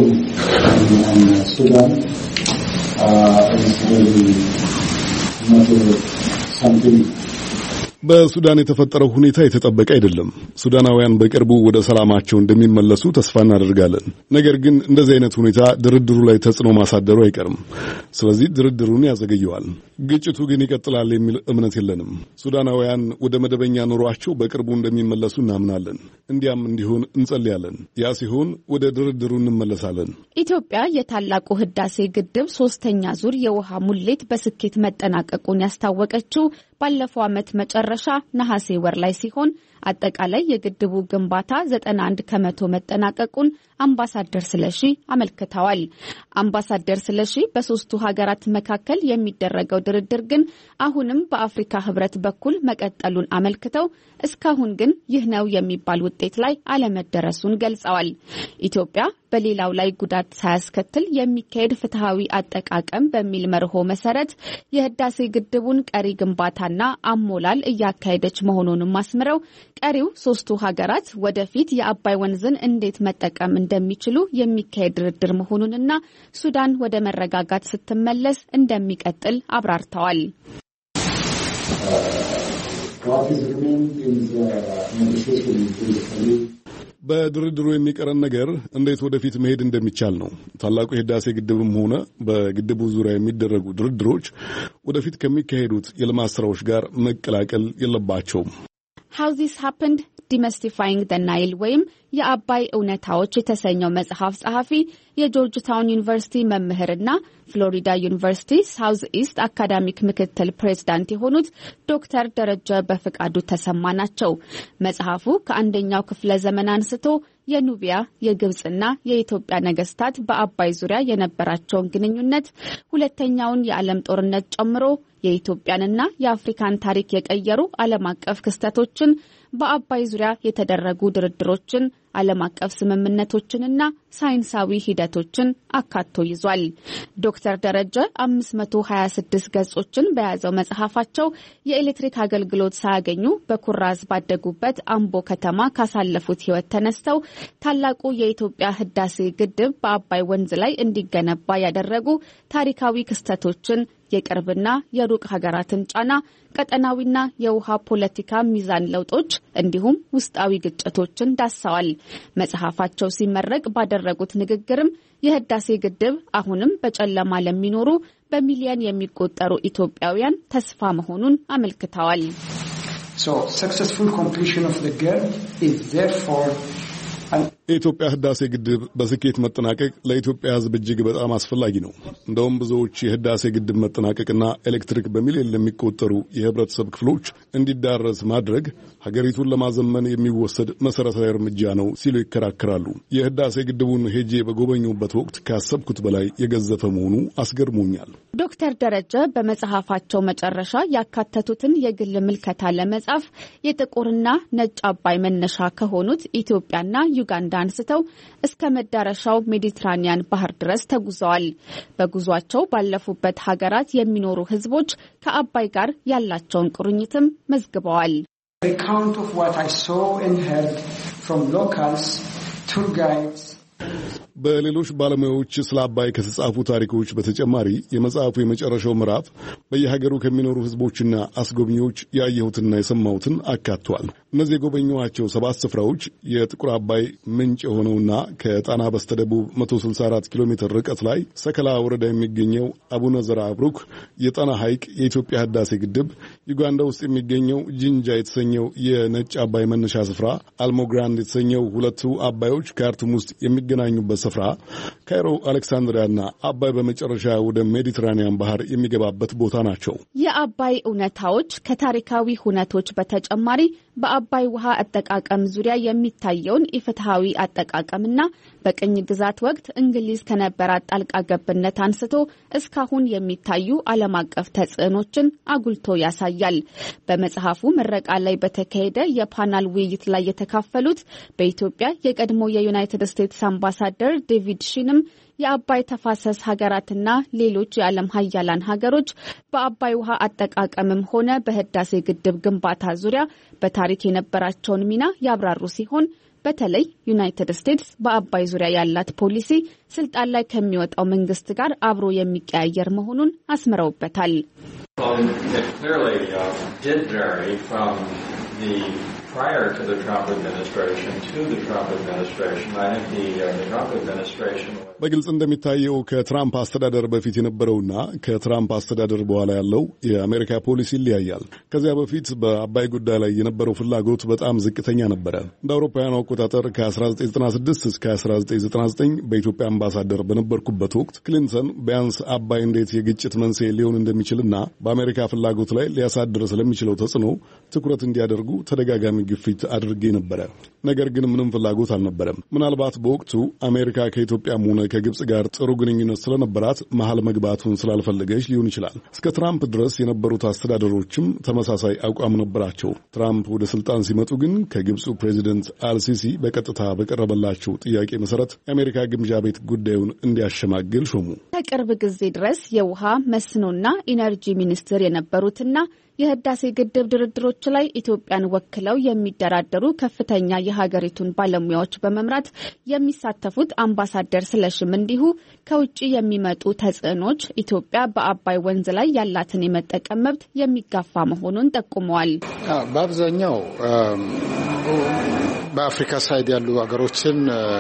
ሱዳን በሱዳን የተፈጠረው ሁኔታ የተጠበቀ አይደለም። ሱዳናውያን በቅርቡ ወደ ሰላማቸው እንደሚመለሱ ተስፋ እናደርጋለን። ነገር ግን እንደዚህ አይነት ሁኔታ ድርድሩ ላይ ተጽዕኖ ማሳደሩ አይቀርም። ስለዚህ ድርድሩን ያዘገየዋል። ግጭቱ ግን ይቀጥላል የሚል እምነት የለንም። ሱዳናውያን ወደ መደበኛ ኑሯቸው በቅርቡ እንደሚመለሱ እናምናለን። እንዲያም እንዲሆን እንጸልያለን። ያ ሲሆን ወደ ድርድሩ እንመለሳለን። ኢትዮጵያ የታላቁ ህዳሴ ግድብ ሶስተኛ ዙር የውሃ ሙሌት በስኬት መጠናቀቁን ያስታወቀችው ባለፈው ዓመት መጨረሻ ነሐሴ ወር ላይ ሲሆን አጠቃላይ የግድቡ ግንባታ ዘጠና አንድ ከመቶ መጠናቀቁን አምባሳደር ስለሺ አመልክተዋል። አምባሳደር ስለሺ በሶስቱ ሀገራት መካከል የሚደረገው ድርድር ግን አሁንም በአፍሪካ ህብረት በኩል መቀጠሉን አመልክተው እስካሁን ግን ይህ ነው የሚባል ውጤት ላይ አለመደረሱን ገልጸዋል። ኢትዮጵያ በሌላው ላይ ጉዳት ሳያስከትል የሚካሄድ ፍትሃዊ አጠቃቀም በሚል መርሆ መሰረት የህዳሴ ግድቡን ቀሪ ግንባታና አሞላል እያካሄደች መሆኑን ማስምረው ቀሪው ሶስቱ ሀገራት ወደፊት የአባይ ወንዝን እንዴት መጠቀም እንደሚችሉ የሚካሄድ ድርድር መሆኑንና ሱዳን ወደ መረጋጋት ስትመለስ እንደሚቀጥል አብራርተዋል። በድርድሩ የሚቀረን ነገር እንዴት ወደፊት መሄድ እንደሚቻል ነው። ታላቁ የህዳሴ ግድብም ሆነ በግድቡ ዙሪያ የሚደረጉ ድርድሮች ወደፊት ከሚካሄዱት የልማት ስራዎች ጋር መቀላቀል የለባቸውም። How this happened Demystifying the Nile ወይም የአባይ እውነታዎች የተሰኘው መጽሐፍ ጸሐፊ የጆርጅ ታውን ዩኒቨርሲቲ መምህርና ፍሎሪዳ ዩኒቨርሲቲ ሳውዝ ኢስት አካዳሚክ ምክትል ፕሬዝዳንት የሆኑት ዶክተር ደረጀ በፍቃዱ ተሰማ ናቸው። መጽሐፉ ከአንደኛው ክፍለ ዘመን አንስቶ የኑቢያ የግብጽና የኢትዮጵያ ነገስታት በአባይ ዙሪያ የነበራቸውን ግንኙነት፣ ሁለተኛውን የዓለም ጦርነት ጨምሮ የኢትዮጵያንና የአፍሪካን ታሪክ የቀየሩ ዓለም አቀፍ ክስተቶችን፣ በአባይ ዙሪያ የተደረጉ ድርድሮችን፣ ዓለም አቀፍ ስምምነቶችንና ሳይንሳዊ ሂደቶችን አካቶ ይዟል። ዶክተር ደረጀ አምስት መቶ ሀያ ስድስት ገጾችን በያዘው መጽሐፋቸው የኤሌክትሪክ አገልግሎት ሳያገኙ በኩራዝ ባደጉበት አምቦ ከተማ ካሳለፉት ሕይወት ተነስተው ታላቁ የኢትዮጵያ ህዳሴ ግድብ በአባይ ወንዝ ላይ እንዲገነባ ያደረጉ ታሪካዊ ክስተቶችን፣ የቅርብና የሩቅ ሀገራትን ጫና፣ ቀጠናዊና የውሃ ፖለቲካ ሚዛን ለውጦች እንዲሁም ውስጣዊ ግጭቶችን ዳሰዋል። መጽሐፋቸው ሲመረቅ ባደረጉት ንግግርም የህዳሴ ግድብ አሁንም በጨለማ ለሚኖሩ በሚሊዮን የሚቆጠሩ ኢትዮጵያውያን ተስፋ መሆኑን አመልክተዋል። So successful completion of the girl is therefore የኢትዮጵያ ህዳሴ ግድብ በስኬት መጠናቀቅ ለኢትዮጵያ ህዝብ እጅግ በጣም አስፈላጊ ነው። እንደውም ብዙዎች የህዳሴ ግድብ መጠናቀቅና ኤሌክትሪክ በሚሊዮን ለሚቆጠሩ የህብረተሰብ ክፍሎች እንዲዳረስ ማድረግ ሀገሪቱን ለማዘመን የሚወሰድ መሰረታዊ እርምጃ ነው ሲሉ ይከራከራሉ። የህዳሴ ግድቡን ሄጄ በጎበኙበት ወቅት ካሰብኩት በላይ የገዘፈ መሆኑ አስገርሞኛል። ዶክተር ደረጀ በመጽሐፋቸው መጨረሻ ያካተቱትን የግል ምልከታ ለመጻፍ የጥቁርና ነጭ አባይ መነሻ ከሆኑት ኢትዮጵያና ዩጋንዳ አንስተው እስከ መዳረሻው ሜዲትራኒያን ባህር ድረስ ተጉዘዋል። በጉዟቸው ባለፉበት ሀገራት የሚኖሩ ህዝቦች ከአባይ ጋር ያላቸውን ቁርኝትም መዝግበዋል። Recount of what I saw and heard from locals, tour guides. በሌሎች ባለሙያዎች ስለ አባይ ከተጻፉ ታሪኮች በተጨማሪ የመጽሐፉ የመጨረሻው ምዕራፍ በየሀገሩ ከሚኖሩ ህዝቦችና አስጎብኚዎች ያየሁትና የሰማሁትን አካቷል። እነዚህ የጎበኘኋቸው ሰባት ስፍራዎች የጥቁር አባይ ምንጭ የሆነውና ከጣና በስተደቡብ መቶ ስልሳ አራት ኪሎ ሜትር ርቀት ላይ ሰከላ ወረዳ የሚገኘው አቡነ ዘርዓ ብሩክ የጣና ሐይቅ፣ የኢትዮጵያ ህዳሴ ግድብ፣ ዩጋንዳ ውስጥ የሚገኘው ጂንጃ የተሰኘው የነጭ አባይ መነሻ ስፍራ፣ አልሞግራንድ የተሰኘው ሁለቱ አባዮች ካርቱም ውስጥ የሚገናኙበት ስፍራ፣ ካይሮ፣ አሌክሳንድሪያና አባይ በመጨረሻ ወደ ሜዲትራኒያን ባህር የሚገባበት ቦታ ናቸው። የአባይ እውነታዎች ከታሪካዊ ሁነቶች በተጨማሪ በአባይ ውሃ አጠቃቀም ዙሪያ የሚታየውን ኢፍትሃዊ አጠቃቀምና በቅኝ ግዛት ወቅት እንግሊዝ ከነበራት ጣልቃ ገብነት አንስቶ እስካሁን የሚታዩ ዓለም አቀፍ ተጽዕኖችን አጉልቶ ያሳያል። በመጽሐፉ ምረቃ ላይ በተካሄደ የፓናል ውይይት ላይ የተካፈሉት በኢትዮጵያ የቀድሞ የዩናይትድ ስቴትስ አምባሳደር ዴቪድ ሺንም የአባይ ተፋሰስ ሀገራትና ሌሎች የዓለም ሀያላን ሀገሮች በአባይ ውሃ አጠቃቀምም ሆነ በህዳሴ ግድብ ግንባታ ዙሪያ በታሪክ የነበራቸውን ሚና ያብራሩ ሲሆን በተለይ ዩናይትድ ስቴትስ በአባይ ዙሪያ ያላት ፖሊሲ ስልጣን ላይ ከሚወጣው መንግስት ጋር አብሮ የሚቀያየር መሆኑን አስምረውበታል። Well, it clearly uh, did vary from the prior to the Trump administration to the Trump administration. I think the, uh, the Trump administration በግልጽ እንደሚታየው ከትራምፕ አስተዳደር በፊት የነበረውና ከትራምፕ አስተዳደር በኋላ ያለው የአሜሪካ ፖሊሲ ይለያያል። ከዚያ በፊት በአባይ ጉዳይ ላይ የነበረው ፍላጎት በጣም ዝቅተኛ ነበረ። እንደ አውሮፓውያኑ አቆጣጠር ከ1996 እስከ አስራ ዘጠኝ ዘጠና ዘጠኝ በኢትዮጵያ አምባሳደር በነበርኩበት ወቅት ክሊንተን ቢያንስ አባይ እንዴት የግጭት መንስኤ ሊሆን እንደሚችልና በአሜሪካ ፍላጎት ላይ ሊያሳድር ስለሚችለው ተጽዕኖ ትኩረት እንዲያደርጉ ተደጋጋሚ ግፊት አድርጌ ነበረ። ነገር ግን ምንም ፍላጎት አልነበረም። ምናልባት በወቅቱ አሜሪካ ከኢትዮጵያም ሆነ ከግብጽ ጋር ጥሩ ግንኙነት ስለነበራት መሃል መግባቱን ስላልፈለገች ሊሆን ይችላል። እስከ ትራምፕ ድረስ የነበሩት አስተዳደሮችም ተመሳሳይ አቋም ነበራቸው። ትራምፕ ወደ ስልጣን ሲመጡ ግን ከግብጹ ፕሬዚደንት አልሲሲ በቀጥታ በቀረበላቸው ጥያቄ መሰረት የአሜሪካ ግምጃ ቤት ጉዳዩን እንዲያሸማግል ሾሙ። ከቅርብ ጊዜ ድረስ የውሃ መስኖና ኢነርጂ ሚኒስትር የነበሩትና የህዳሴ ግድብ ድርድሮች ላይ ኢትዮጵያን ወክለው የሚደራደሩ ከፍተኛ የሀገሪቱን ባለሙያዎች በመምራት የሚሳተፉት አምባሳደር ስለሽም እንዲሁ ከውጭ የሚመጡ ተጽዕኖች ኢትዮጵያ በአባይ ወንዝ ላይ ያላትን የመጠቀም መብት የሚጋፋ መሆኑን ጠቁመዋል። በአብዛኛው በአፍሪካ ሳይድ ያሉ ሀገሮችን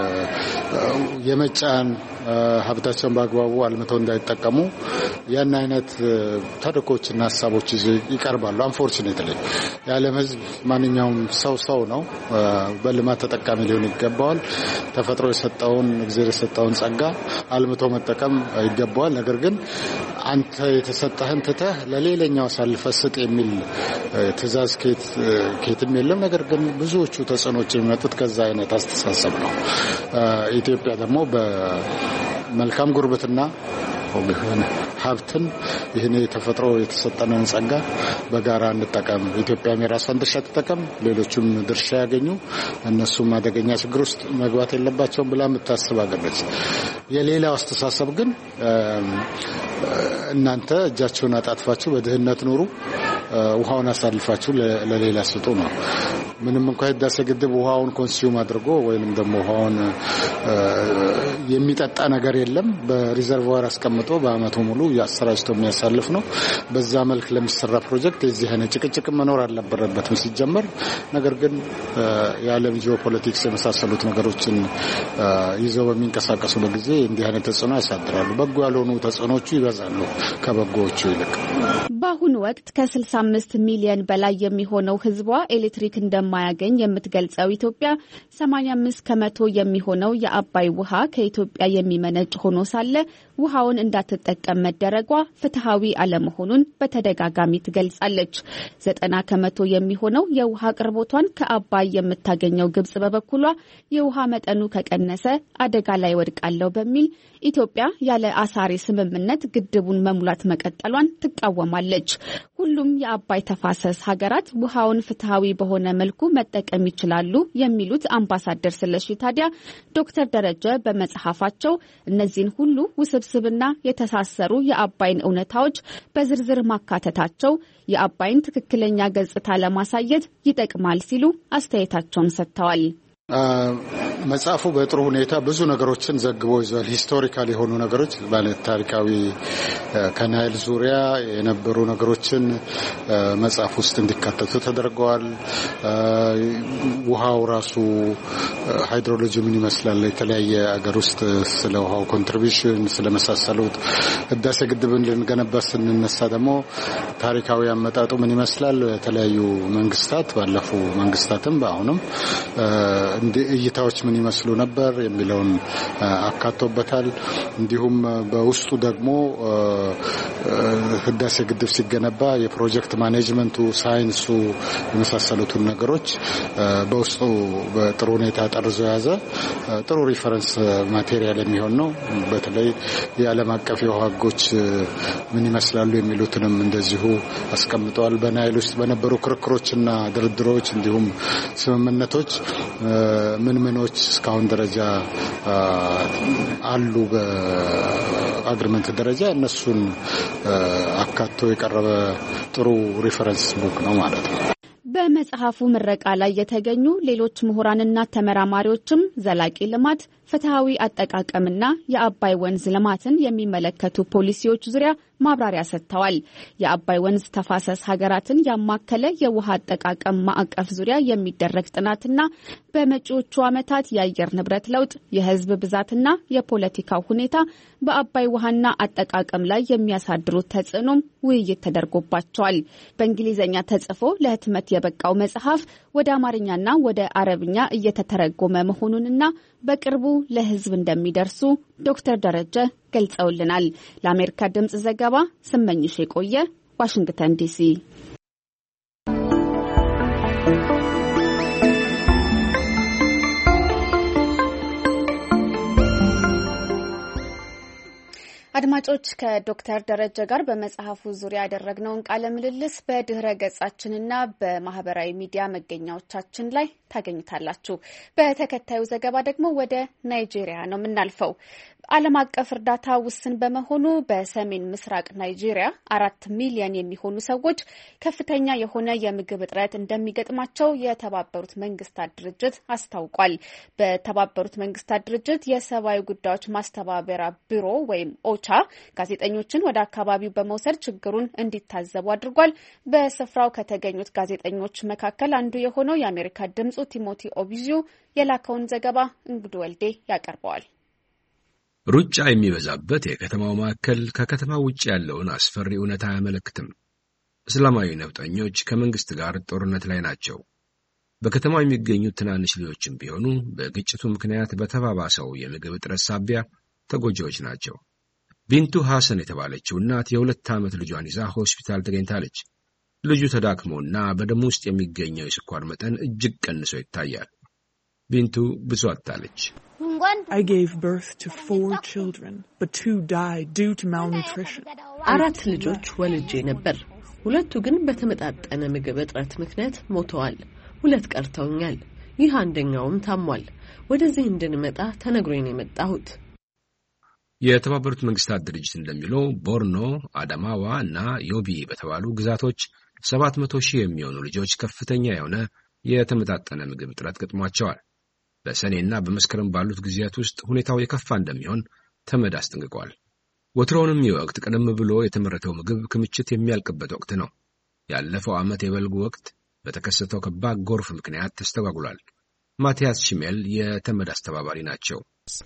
የመጫን ሀብታቸውን በአግባቡ አልምተው እንዳይጠቀሙ ያን አይነት ተልዕኮችና ሀሳቦች ይቀርባሉ። አንፎርቹኔትሊ የዓለም ሕዝብ ማንኛውም ሰው ሰው ነው። በልማት ተጠቃሚ ሊሆን ይገባዋል። ተፈጥሮ የሰጠውን እግዚአብሔር የሰጠውን ጸጋ አልምቶ መጠቀም ይገባዋል። ነገር ግን አንተ የተሰጠህን ትተህ ለሌላኛው አሳልፈህ ስጥ የሚል ትዕዛዝ ከየትም የለም። ነገር ግን ብዙዎቹ ተጽዕኖች የሚመጡት ከዛ አይነት አስተሳሰብ ነው። ኢትዮጵያ ደግሞ በመልካም ጉርብትና ሀብትን ይህን የተፈጥሮ የተሰጠነውን ጸጋ በጋራ እንጠቀም፣ ኢትዮጵያም የራሷን ድርሻ ትጠቀም፣ ሌሎቹም ድርሻ ያገኙ፣ እነሱም አደገኛ ችግር ውስጥ መግባት የለባቸውም ብላ የምታስብ ሀገር ነች። የሌላው አስተሳሰብ ግን እናንተ እጃችሁን አጣጥፋችሁ በድህነት ኑሩ፣ ውሃውን አሳልፋችሁ ለሌላ ስጡ ነው። ምንም እንኳን ህዳሴ ግድብ ውሃውን ኮንሱም አድርጎ ወይንም ደግሞ ውሃውን የሚጠጣ ነገር የለም። በሪዘርቫር አስቀምጦ በአመቱ ሙሉ ያሰራጭቶ የሚያሳልፍ ነው። በዛ መልክ ለሚሰራ ፕሮጀክት የዚህ አይነት ጭቅጭቅ መኖር አልነበረበትም ሲጀመር። ነገር ግን የዓለም ጂኦፖለቲክስ የመሳሰሉት ነገሮችን ይዘው በሚንቀሳቀሱበት ጊዜ እንዲህ አይነት ተጽዕኖ ያሳድራሉ። በጎ ያልሆኑ ተጽዕኖቹ ይበዛሉ ከበጎዎቹ ይልቅ። በአሁኑ ወቅት ከስልሳ አምስት ሚሊዮን በላይ የሚሆነው ህዝቧ ኤሌክትሪክ እንደማያገኝ የምትገልጸው ኢትዮጵያ ሰማንያ አምስት ከመቶ የሚሆነው የአባይ ውሃ ከኢትዮጵያ የሚመነጭ ሆኖ ሳለ ውሃውን እንዳትጠቀም መደረጓ ፍትሃዊ አለመሆኑን በተደጋጋሚ ትገልጻለች። ዘጠና ከመቶ የሚሆነው የውሃ አቅርቦቷን ከአባይ የምታገኘው ግብጽ በበኩሏ የውሃ መጠኑ ከቀነሰ አደጋ ላይ ወድቃለሁ በሚል ኢትዮጵያ ያለ አሳሪ ስምምነት ግድቡን መሙላት መቀጠሏን ትቃወማለች። ሁሉም የአባይ ተፋሰስ ሀገራት ውሃውን ፍትሃዊ በሆነ መልኩ መጠቀም ይችላሉ የሚሉት አምባሳደር ስለሺ ታዲያ ዶክተር ደረጀ በመጽሐፋቸው እነዚህን ሁሉ ውስብስብና የተሳሰሩ የአባይን እውነታዎች በዝርዝር ማካተታቸው የአባይን ትክክለኛ ገጽታ ለማሳየት ይጠቅማል ሲሉ አስተያየታቸውን ሰጥተዋል። መጽሐፉ በጥሩ ሁኔታ ብዙ ነገሮችን ዘግቦ ይዟል። ሂስቶሪካል የሆኑ ነገሮች ማለት ታሪካዊ ከናይል ዙሪያ የነበሩ ነገሮችን መጽሐፍ ውስጥ እንዲካተቱ ተደርገዋል። ውሃው ራሱ ሃይድሮሎጂ ምን ይመስላል፣ የተለያየ አገር ውስጥ ስለ ውሃው ኮንትሪቢዩሽን ስለመሳሰሉት፣ ህዳሴ ግድብን ልንገነባ ስንነሳ ደግሞ ታሪካዊ አመጣጡ ምን ይመስላል፣ የተለያዩ መንግስታት ባለፉ መንግስታትም በአሁንም እንደ እይታዎች ምን ይመስሉ ነበር የሚለውን አካቶበታል። እንዲሁም በውስጡ ደግሞ ህዳሴ ግድብ ሲገነባ የፕሮጀክት ማኔጅመንቱ፣ ሳይንሱ የመሳሰሉትን ነገሮች በውስጡ በጥሩ ሁኔታ ጠርዞ ያዘ ጥሩ ሪፈረንስ ማቴሪያል የሚሆን ነው። በተለይ የዓለም አቀፍ የውሃ ህጎች ምን ይመስላሉ የሚሉትንም እንደዚሁ አስቀምጠዋል። በናይል ውስጥ በነበሩ ክርክሮችና ድርድሮች እንዲሁም ስምምነቶች ምን ምኖች እስካሁን ደረጃ አሉ በአግሪመንት ደረጃ እነሱን አካቶ የቀረበ ጥሩ ሪፈረንስ ቡክ ነው ማለት ነው። በመጽሐፉ ምረቃ ላይ የተገኙ ሌሎች ምሁራንና ተመራማሪዎችም ዘላቂ ልማት ፍትሃዊ አጠቃቀምና የአባይ ወንዝ ልማትን የሚመለከቱ ፖሊሲዎች ዙሪያ ማብራሪያ ሰጥተዋል። የአባይ ወንዝ ተፋሰስ ሀገራትን ያማከለ የውሃ አጠቃቀም ማዕቀፍ ዙሪያ የሚደረግ ጥናትና በመጪዎቹ ዓመታት የአየር ንብረት ለውጥ፣ የህዝብ ብዛትና የፖለቲካው ሁኔታ በአባይ ውሃና አጠቃቀም ላይ የሚያሳድሩት ተጽዕኖም ውይይት ተደርጎባቸዋል። በእንግሊዝኛ ተጽፎ ለህትመት የበቃው መጽሐፍ ወደ አማርኛና ወደ አረብኛ እየተተረጎመ መሆኑንና በቅርቡ ለህዝብ እንደሚደርሱ ዶክተር ደረጀ ገልጸውልናል። ለአሜሪካ ድምጽ ዘገባ ስመኝሽ የቆየ ዋሽንግተን ዲሲ። አድማጮች ከዶክተር ደረጀ ጋር በመጽሐፉ ዙሪያ ያደረግነውን ቃለ ምልልስ በድህረ ገጻችንና በማህበራዊ ሚዲያ መገኛዎቻችን ላይ ታገኙታላችሁ። በተከታዩ ዘገባ ደግሞ ወደ ናይጄሪያ ነው የምናልፈው። ዓለም አቀፍ እርዳታ ውስን በመሆኑ በሰሜን ምስራቅ ናይጄሪያ አራት ሚሊዮን የሚሆኑ ሰዎች ከፍተኛ የሆነ የምግብ እጥረት እንደሚገጥማቸው የተባበሩት መንግስታት ድርጅት አስታውቋል። በተባበሩት መንግስታት ድርጅት የሰብአዊ ጉዳዮች ማስተባበሪያ ቢሮ ወይም ኦቻ ጋዜጠኞችን ወደ አካባቢው በመውሰድ ችግሩን እንዲታዘቡ አድርጓል። በስፍራው ከተገኙት ጋዜጠኞች መካከል አንዱ የሆነው የአሜሪካ ድምጹ ቲሞቲ ኦቢዚዮ የላከውን ዘገባ እንግዱ ወልዴ ያቀርበዋል። ሩጫ የሚበዛበት የከተማው ማዕከል ከከተማው ውጭ ያለውን አስፈሪ እውነታ አያመለክትም። እስላማዊ ነውጠኞች ከመንግስት ጋር ጦርነት ላይ ናቸው። በከተማው የሚገኙት ትናንሽ ልጆችም ቢሆኑ በግጭቱ ምክንያት በተባባሰው የምግብ እጥረት ሳቢያ ተጎጂዎች ናቸው። ቢንቱ ሐሰን የተባለችው እናት የሁለት ዓመት ልጇን ይዛ ሆስፒታል ተገኝታለች። ልጁ ተዳክሞና በደሙ ውስጥ የሚገኘው የስኳር መጠን እጅግ ቀንሶ ይታያል። ቢንቱ ብዙ አጥታለች። I gave birth to four children, but two died due to malnutrition. አራት ልጆች ወልጄ ነበር። ሁለቱ ግን በተመጣጠነ ምግብ እጥረት ምክንያት ሞተዋል። ሁለት ቀርተውኛል። ይህ አንደኛውም ታሟል። ወደዚህ እንድንመጣ ተነግሮኝ ነው የመጣሁት። የተባበሩት መንግስታት ድርጅት እንደሚለው ቦርኖ፣ አዳማዋ እና ዮቢ በተባሉ ግዛቶች ሰባት መቶ ሺህ የሚሆኑ ልጆች ከፍተኛ የሆነ የተመጣጠነ ምግብ እጥረት ገጥሟቸዋል። በሰኔና በመስከረም ባሉት ጊዜያት ውስጥ ሁኔታው የከፋ እንደሚሆን ተመድ አስጠንቅቋል። ወትሮውንም ይህ ወቅት ቀደም ብሎ የተመረተው ምግብ ክምችት የሚያልቅበት ወቅት ነው። ያለፈው ዓመት የበልጉ ወቅት በተከሰተው ከባድ ጎርፍ ምክንያት ተስተጓጉሏል። ማቲያስ ሽሜል የተመድ አስተባባሪ ናቸው።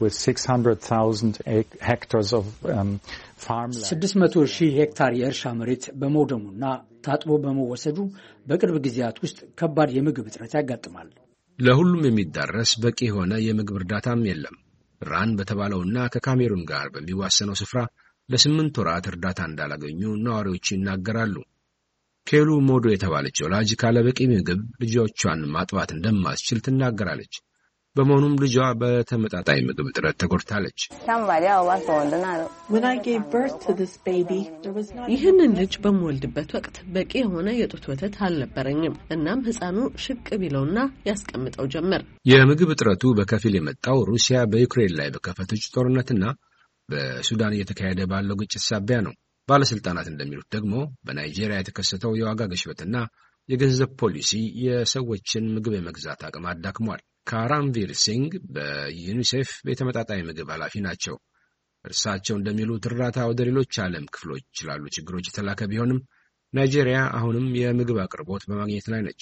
ስድስት መቶ ሺህ ሄክታር የእርሻ መሬት በመውደሙና ታጥቦ በመወሰዱ በቅርብ ጊዜያት ውስጥ ከባድ የምግብ እጥረት ያጋጥማል። ለሁሉም የሚዳረስ በቂ የሆነ የምግብ እርዳታም የለም። ራን በተባለውና ከካሜሩን ጋር በሚዋሰነው ስፍራ ለስምንት ወራት እርዳታ እንዳላገኙ ነዋሪዎች ይናገራሉ። ኬሉ ሞዶ የተባለች ወላጅ ካለበቂ ምግብ ልጆቿን ማጥባት እንደማትችል ትናገራለች። በመሆኑም ልጇ በተመጣጣኝ ምግብ እጥረት ተጎድታለች። ይህንን ልጅ በምወልድበት ወቅት በቂ የሆነ የጡት ወተት አልነበረኝም። እናም ሕፃኑ ሽቅ ቢለውና ያስቀምጠው ጀመር። የምግብ እጥረቱ በከፊል የመጣው ሩሲያ በዩክሬን ላይ በከፈተችው ጦርነትና በሱዳን እየተካሄደ ባለው ግጭት ሳቢያ ነው። ባለስልጣናት እንደሚሉት ደግሞ በናይጄሪያ የተከሰተው የዋጋ ግሽበትና የገንዘብ ፖሊሲ የሰዎችን ምግብ የመግዛት አቅም አዳክሟል። ካራምቪር ሲንግ በዩኒሴፍ የተመጣጣኝ ምግብ ኃላፊ ናቸው። እርሳቸው እንደሚሉት እርዳታ ወደ ሌሎች ዓለም ክፍሎች ላሉ ችግሮች የተላከ ቢሆንም ናይጄሪያ አሁንም የምግብ አቅርቦት በማግኘት ላይ ነች።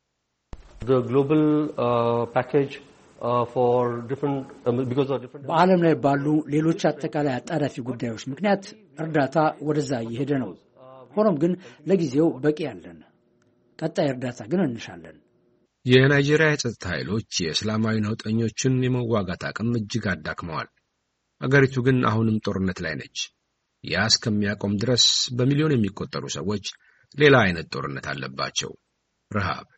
በዓለም ላይ ባሉ ሌሎች አጠቃላይ አጣዳፊ ጉዳዮች ምክንያት እርዳታ ወደዛ እየሄደ ነው። ሆኖም ግን ለጊዜው በቂ ያለን፣ ቀጣይ እርዳታ ግን እንሻለን። የናይጄሪያ የጸጥታ ኃይሎች የእስላማዊ ነውጠኞችን የመዋጋት አቅም እጅግ አዳክመዋል። አገሪቱ ግን አሁንም ጦርነት ላይ ነች። ያ እስከሚያቆም ድረስ በሚሊዮን የሚቆጠሩ ሰዎች ሌላ አይነት ጦርነት አለባቸው፣ ረሃብ።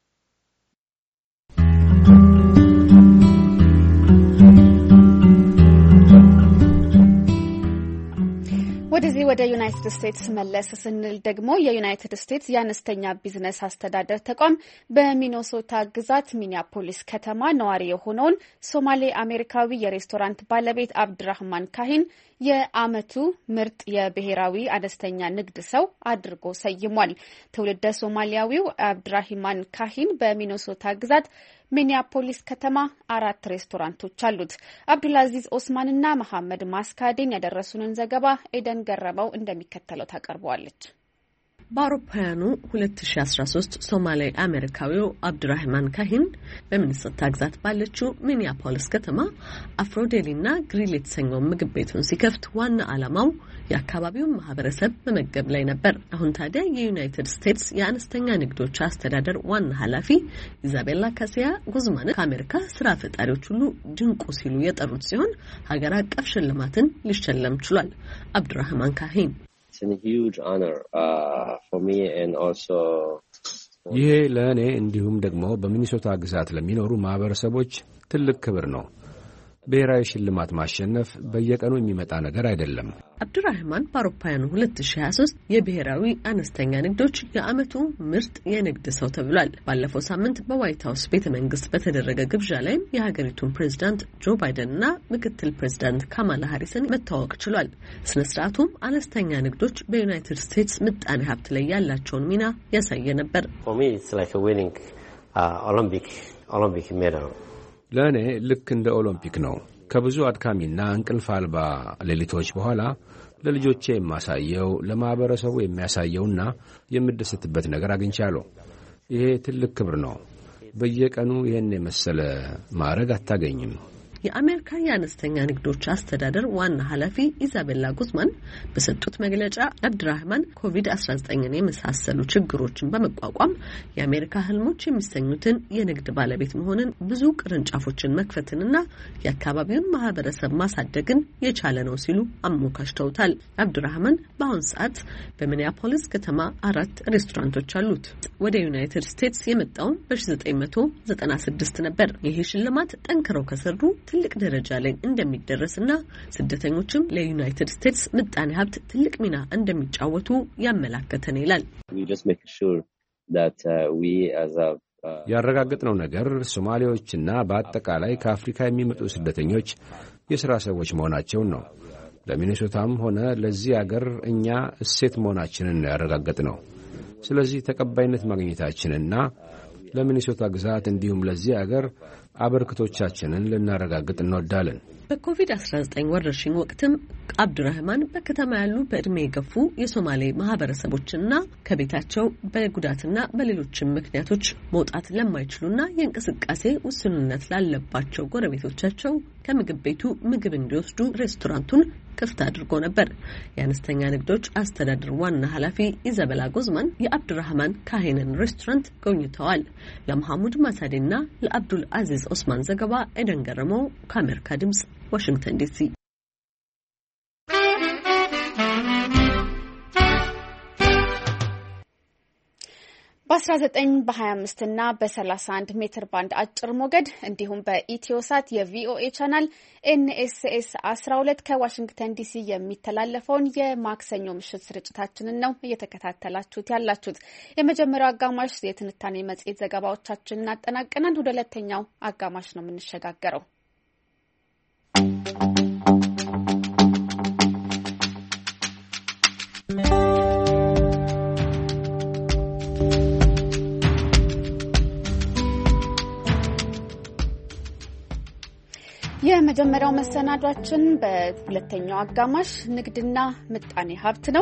ወደዚህ ወደ ዩናይትድ ስቴትስ መለስ ስንል ደግሞ የዩናይትድ ስቴትስ የአነስተኛ ቢዝነስ አስተዳደር ተቋም በሚኒሶታ ግዛት ሚኒያፖሊስ ከተማ ነዋሪ የሆነውን ሶማሌ አሜሪካዊ የሬስቶራንት ባለቤት አብድራህማን ካሂን የዓመቱ ምርጥ የብሔራዊ አነስተኛ ንግድ ሰው አድርጎ ሰይሟል። ትውልደ ሶማሊያዊው አብድራሂማን ካሂን በሚኒሶታ ግዛት ሚኒያፖሊስ ከተማ አራት ሬስቶራንቶች አሉት። አብዱልአዚዝ ኦስማንና መሐመድ ማስካዴን ያደረሱንን ዘገባ ኤደን ገረመው እንደሚከተለው ታቀርበዋለች። በአውሮፓውያኑ ሁለት ሺ አስራ ሶስት ሶማሊያዊ አሜሪካዊው አብዱራህማን ካሂን በሚኒሶታ ግዛት ባለችው ሚኒያፖሊስ ከተማ አፍሮዴሊና ግሪል የተሰኘው ምግብ ቤቱን ሲከፍት ዋና ዓላማው የአካባቢውን ማህበረሰብ መመገብ ላይ ነበር። አሁን ታዲያ የዩናይትድ ስቴትስ የአነስተኛ ንግዶች አስተዳደር ዋና ኃላፊ ኢዛቤላ ካሲያ ጉዝማን ከአሜሪካ ስራ ፈጣሪዎች ሁሉ ድንቁ ሲሉ የጠሩት ሲሆን ሀገር አቀፍ ሽልማትን ሊሸለም ችሏል። አብዱራህማን ካሂን ይሄ ለእኔ እንዲሁም ደግሞ በሚኒሶታ ግዛት ለሚኖሩ ማህበረሰቦች ትልቅ ክብር ነው። ብሔራዊ ሽልማት ማሸነፍ በየቀኑ የሚመጣ ነገር አይደለም። አብዱራህማን በአውሮፓውያኑ ሁለት ሺ ሀያ ሶስት የብሔራዊ አነስተኛ ንግዶች የዓመቱ ምርጥ የንግድ ሰው ተብሏል። ባለፈው ሳምንት በዋይት ሀውስ ቤተ መንግስት በተደረገ ግብዣ ላይም የሀገሪቱን ፕሬዝዳንት ጆ ባይደን እና ምክትል ፕሬዝዳንት ካማላ ሃሪስን መታወቅ ችሏል። ስነ ስርዓቱም አነስተኛ ንግዶች በዩናይትድ ስቴትስ ምጣኔ ሀብት ላይ ያላቸውን ሚና ያሳየ ነበር። ለእኔ ልክ እንደ ኦሎምፒክ ነው። ከብዙ አድካሚና እንቅልፍ አልባ ሌሊቶች በኋላ ለልጆቼ የማሳየው ለማህበረሰቡ የሚያሳየውና የምደሰትበት ነገር አግኝቻለሁ። ይሄ ትልቅ ክብር ነው። በየቀኑ ይህን የመሰለ ማዕረግ አታገኝም። የአሜሪካ የአነስተኛ ንግዶች አስተዳደር ዋና ኃላፊ ኢዛቤላ ጉዝማን በሰጡት መግለጫ አብዱራህማን ኮቪድ አስራ ዘጠኝን የመሳሰሉ ችግሮችን በመቋቋም የአሜሪካ ህልሞች የሚሰኙትን የንግድ ባለቤት መሆንን፣ ብዙ ቅርንጫፎችን መክፈትንና የአካባቢውን ማህበረሰብ ማሳደግን የቻለ ነው ሲሉ አሞካሽተውታል። አብዱራህማን በአሁን ሰዓት በሚኒያፖሊስ ከተማ አራት ሬስቶራንቶች አሉት። ወደ ዩናይትድ ስቴትስ የመጣውን በ ዘጠኝ መቶ ዘጠና ስድስት ነበር። ይሄ ሽልማት ጠንክረው ከሰሩ ትልቅ ደረጃ ላይ እንደሚደረስና ስደተኞችም ለዩናይትድ ስቴትስ ምጣኔ ሀብት ትልቅ ሚና እንደሚጫወቱ ያመላከተን ይላል። ያረጋገጥነው ነገር ሶማሌዎችና በአጠቃላይ ከአፍሪካ የሚመጡ ስደተኞች የሥራ ሰዎች መሆናቸውን ነው። ለሚኒሶታም ሆነ ለዚህ አገር እኛ እሴት መሆናችንን ያረጋገጥነው። ስለዚህ ተቀባይነት ማግኘታችንና ለሚኒሶታ ግዛት እንዲሁም ለዚህ አገር አበርክቶቻችንን ልናረጋግጥ እንወዳለን። በኮቪድ አስራ ዘጠኝ ወረርሽኝ ወቅትም አብዱራህማን በከተማ ያሉ በእድሜ የገፉ የሶማሌ ማህበረሰቦችና ከቤታቸው በጉዳትና በሌሎችም ምክንያቶች መውጣት ለማይችሉና የእንቅስቃሴ ውስንነት ላለባቸው ጎረቤቶቻቸው ከምግብ ቤቱ ምግብ እንዲወስዱ ሬስቶራንቱን ክፍት አድርጎ ነበር። የአነስተኛ ንግዶች አስተዳደር ዋና ኃላፊ ኢዛቤላ ጉዝማን የአብዱራህማን ካሂንን ሬስቶራንት ጎብኝተዋል። ለመሐሙድ ማሳዴና ለአብዱል አዚዝ ኦስማን ዘገባ ኤደን ገረመው ከአሜሪካ ድምጽ ዋሽንግተን ዲሲ። በአስራ ዘጠኝ በሀያ አምስት እና በሰላሳ አንድ ሜትር ባንድ አጭር ሞገድ እንዲሁም በኢትዮሳት የቪኦኤ ቻናል ኤንኤስኤስ አስራ ሁለት ከዋሽንግተን ዲሲ የሚተላለፈውን የማክሰኞ ምሽት ስርጭታችንን ነው እየተከታተላችሁት ያላችሁት። የመጀመሪያው አጋማሽ የትንታኔ መጽሔት ዘገባዎቻችንን አጠናቀናል። ወደ ሁለተኛው አጋማሽ ነው የምንሸጋገረው። የመጀመሪያው መሰናዷችን በሁለተኛው አጋማሽ ንግድና ምጣኔ ሀብት ነው።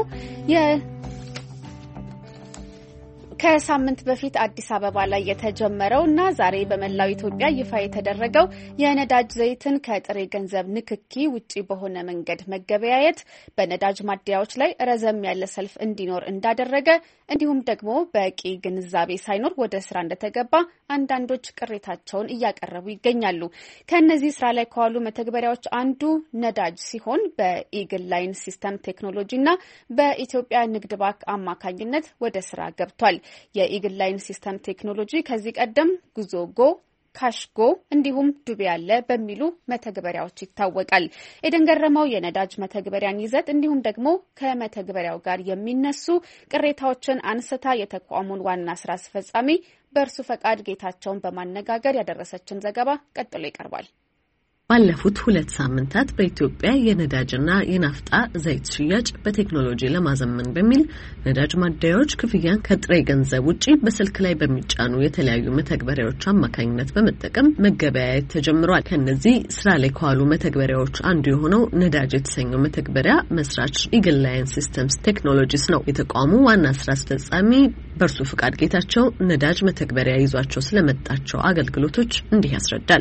ከሳምንት በፊት አዲስ አበባ ላይ የተጀመረው እና ዛሬ በመላው ኢትዮጵያ ይፋ የተደረገው የነዳጅ ዘይትን ከጥሬ ገንዘብ ንክኪ ውጪ በሆነ መንገድ መገበያየት በነዳጅ ማደያዎች ላይ ረዘም ያለ ሰልፍ እንዲኖር እንዳደረገ እንዲሁም ደግሞ በቂ ግንዛቤ ሳይኖር ወደ ስራ እንደተገባ አንዳንዶች ቅሬታቸውን እያቀረቡ ይገኛሉ። ከነዚህ ስራ ላይ ከዋሉ መተግበሪያዎች አንዱ ነዳጅ ሲሆን በኢግል ላይን ሲስተም ቴክኖሎጂና በኢትዮጵያ ንግድ ባንክ አማካኝነት ወደ ስራ ገብቷል። የኢግል ላይን ሲስተም ቴክኖሎጂ ከዚህ ቀደም ጉዞ ጎ ካሽጎ እንዲሁም ዱቤ ያለ በሚሉ መተግበሪያዎች ይታወቃል። ኤደን ገረመው የነዳጅ መተግበሪያን ይዘት እንዲሁም ደግሞ ከመተግበሪያው ጋር የሚነሱ ቅሬታዎችን አንስታ የተቋሙን ዋና ስራ አስፈጻሚ በእርሱ ፈቃድ ጌታቸውን በማነጋገር ያደረሰችን ዘገባ ቀጥሎ ይቀርባል። ባለፉት ሁለት ሳምንታት በኢትዮጵያ የነዳጅና የናፍጣ ዘይት ሽያጭ በቴክኖሎጂ ለማዘመን በሚል ነዳጅ ማደያዎች ክፍያን ከጥሬ ገንዘብ ውጪ በስልክ ላይ በሚጫኑ የተለያዩ መተግበሪያዎች አማካኝነት በመጠቀም መገበያየት ተጀምሯል። ከነዚህ ስራ ላይ ከዋሉ መተግበሪያዎች አንዱ የሆነው ነዳጅ የተሰኘው መተግበሪያ መስራች ኢግል ላይን ሲስተምስ ቴክኖሎጂስ ነው። የተቋሙ ዋና ስራ አስፈጻሚ በርሱ ፍቃድ ጌታቸው ነዳጅ መተግበሪያ ይዟቸው ስለመጣቸው አገልግሎቶች እንዲህ ያስረዳል።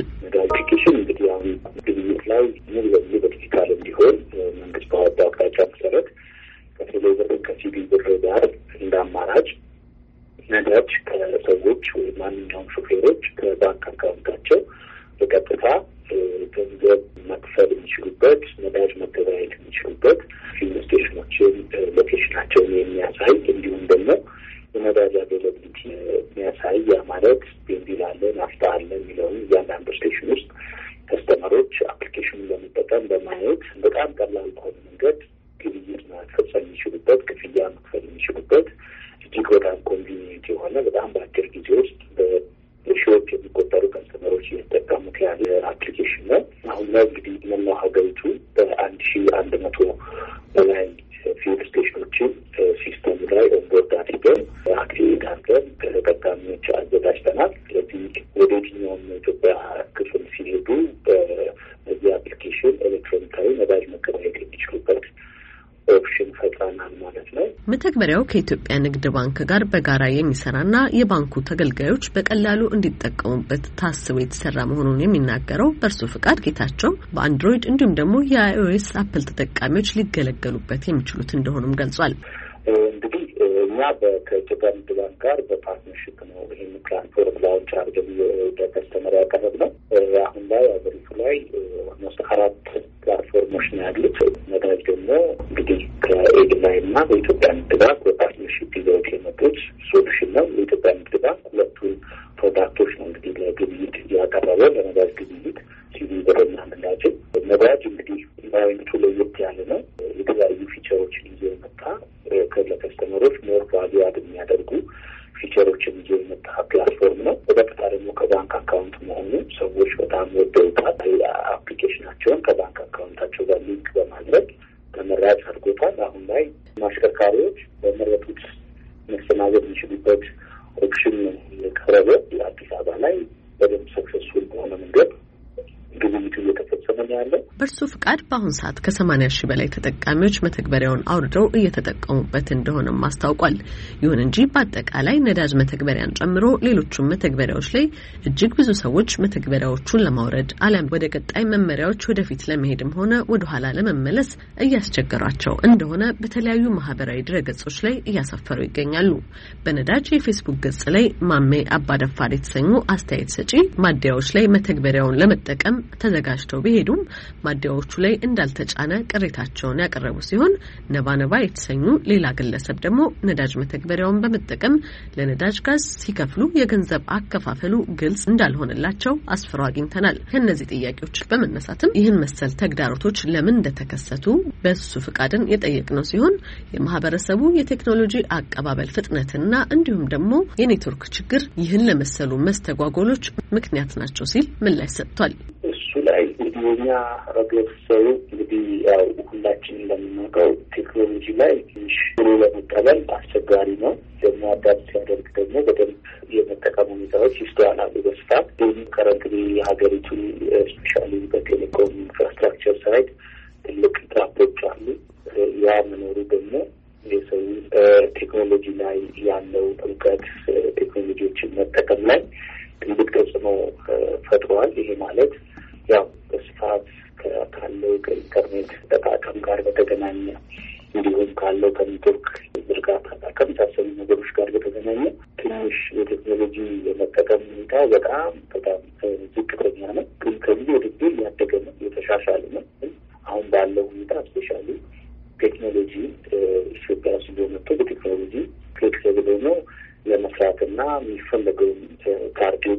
ግብይት ላይ ሙሉ በሙሉ በዲጂታል እንዲሆን መንግስት ባወጣው አቅጣጫ መሰረት ከቴሌ ብር ከሲቢ ብር ጋር እንደ አማራጭ ነዳጅ ከሰዎች ወይ ማንኛውም ሾፌሮች ከባንክ አካውንታቸው በቀጥታ ገንዘብ መክፈል የሚችሉበት ነዳጅ መገበያየት የሚችሉበት ፊልም ስቴሽኖችን ሎኬሽናቸውን የሚያሳይ እንዲሁም ደግሞ የነዳጅ አቬይላቢሊቲ የሚያሳይ ያ ማለት ቤንዚን አለ ናፍጣ አለ የሚለውን እያንዳንዱ ስቴሽን ውስጥ ከስተመሮች አፕሊኬሽኑን በመጠቀም በማየት በጣም ቀላል በሆነ መንገድ ግብይት መፈጸም የሚችሉበት ክፍያ መክፈል የሚችሉበት እጅግ በጣም ኮንቪኒየንት የሆነ በጣም በአጭር ጊዜ ውስጥ በሺዎች የሚቆጠሩ ከስተመሮች እየተጠቀሙት ያለ አፕሊኬሽን ነው። አሁን ላይ እንግዲህ መላው ሀገሪቱ በአንድ ሺ አንድ መቶ በላይ ፊውል ስቴሽኖችን ሲስተም ላይ ኦንቦርድ አድርገን አክቲቬት አድርገን ተጠቃሚዎች አዘጋጅተናል። ስለዚህ ወደ የትኛውም የኢትዮጵያ ክፍል ሲሄዱ በዚህ አፕሊኬሽን ኤሌክትሮኒካዊ ነዳጅ መገበያየት የሚችሉበት ኦፕሽን ፈጥረናል ማለት ነው። መተግበሪያው ከኢትዮጵያ ንግድ ባንክ ጋር በጋራ የሚሰራና የባንኩ ተገልጋዮች በቀላሉ እንዲጠቀሙበት ታስቦ የተሰራ መሆኑን የሚናገረው በእርሱ ፍቃድ ጌታቸው በአንድሮይድ እንዲሁም ደግሞ የአይኦኤስ አፕል ተጠቃሚዎች ሊገለገሉበት የሚችሉት እንደሆኑም ገልጿል። እንግዲህ እኛ ከኢትዮጵያ ንግድ ባንክ ጋር በፓርትነርሽፕ ነው ይህን ፕላትፎርም ላውንች አድርገን ለከስተመር ያቀረብነው። አሁን ላይ ሀገሪቱ ላይ ኦልሞስት አራት ፕላትፎርሞች ነው ያሉት። ነዳጅ ደግሞ እንግዲህ ከኢግል ላይን እና በኢትዮጵያ ንግድ ባንክ በፓርትነርሽፕ ይዘውት የመጡት ሶሉሽን ነው። የኢትዮጵያ ንግድ ባንክ ሁለቱን ፕሮዳክቶች ነው እንግዲህ ለግብይት ያቀረበ ለነዳጅ ግብይት ሲቪ ብርና ነዳጅን። ነዳጅ እንግዲህ ኢንቫይሮንመንቱ ለየት ያለ ነው። የተለያዩ ፊቸሮችን ይዞ የመጣ ለከስተመሮች ሞር ቫልዩ አድ የሚያደርጉ ፊቸሮችን ይዞ የመጣ ፕላትፎርም ነው። በቀጥታ ደግሞ ከባንክ አካውንት መሆኑ ሰዎች በጣም ወደውታል። አፕሊኬሽናቸውን ከባንክ አካውንታቸው ጋር ሊንክ በማድረግ ተመራጭ አድርጎታል። አሁን ላይ አሽከርካሪዎች በመረጡት መስተናገድ የሚችሉበት ኦፕሽን የቀረበ የአዲስ አበባ ላይ በደንብ ሰክሰስፉል በሆነ መንገድ ግብይቱ እየተፈጸመ ነው ያለው። በእርሱ ፍቃድ በአሁን ሰዓት ከሰማኒያ ሺህ በላይ ተጠቃሚዎች መተግበሪያውን አውርደው እየተጠቀሙበት እንደሆነም አስታውቋል። ይሁን እንጂ በአጠቃላይ ነዳጅ መተግበሪያን ጨምሮ ሌሎቹም መተግበሪያዎች ላይ እጅግ ብዙ ሰዎች መተግበሪያዎቹን ለማውረድ አሊያም ወደ ቀጣይ መመሪያዎች ወደፊት ለመሄድም ሆነ ወደ ኋላ ለመመለስ እያስቸገሯቸው እንደሆነ በተለያዩ ማህበራዊ ድረገጾች ላይ እያሰፈሩ ይገኛሉ። በነዳጅ የፌስቡክ ገጽ ላይ ማሜ አባደፋር የተሰኙ አስተያየት ሰጪ ማደያዎች ላይ መተግበሪያውን ለመጠቀም ተዘጋጅተው ቢሄዱም ማደያዎቹ ላይ እንዳልተጫነ ቅሬታቸውን ያቀረቡ ሲሆን ነባ ነባ የተሰኙ ሌላ ግለሰብ ደግሞ ነዳጅ መተግበሪያውን በመጠቀም ለነዳጅ ጋዝ ሲከፍሉ የገንዘብ አከፋፈሉ ግልጽ እንዳልሆነላቸው አስፍረው አግኝተናል። ከነዚህ ጥያቄዎች በመነሳትም ይህን መሰል ተግዳሮቶች ለምን እንደተከሰቱ በሱ ፍቃድን የጠየቅነው ሲሆን የማህበረሰቡ የቴክኖሎጂ አቀባበል ፍጥነትና እንዲሁም ደግሞ የኔትወርክ ችግር ይህን ለመሰሉ መስተጓጎሎች ምክንያት ናቸው ሲል ምላሽ ሰጥቷል። እሱ ላይ የኛ ህብረተሰቡ እንግዲህ ያው ሁላችን እንደምናውቀው ቴክኖሎጂ ላይ ትንሽ ብሎ ለመቀበል አስቸጋሪ ነው። ደግሞ አዳፕት ሲያደርግ ደግሞ በደንብ የመጠቀም ሁኔታዎች ይስተዋላሉ በስፋት። ግን ከረንትሊ የሀገሪቱን ስፔሻሊ በቴሌኮም ኢንፍራስትራክቸር ሳይድ ትልቅ ጋፖች አሉ። ያ መኖሩ ደግሞ የሰው ቴክኖሎጂ ላይ ያለው እውቀት ቴክኖሎጂዎችን መጠቀም ላይ ትልቅ ተጽዕኖ ፈጥሯል። ይሄ ማለት ያው በስፋት ካለው ከኢንተርኔት አጠቃቀም ጋር በተገናኘ እንዲሁም ካለው ከኔትወርክ ዝርጋታ ጋር ከመሳሰሉ ነገሮች ጋር በተገናኘ ትንሽ የቴክኖሎጂ የመጠቀም ሁኔታ በጣም በጣም ዝቅተኛ ነው። ግን ከዚህ ወደ ጊዜ እያደገ ነው፣ የተሻሻለ ነው። አሁን ባለው ሁኔታ ስፔሻሊ ቴክኖሎጂ ኢትዮጵያ ውስጥ በመጥቶ በቴክኖሎጂ ፍሌክሲብል ሆኖ ለመስራትና የሚፈለገውን ታርጌት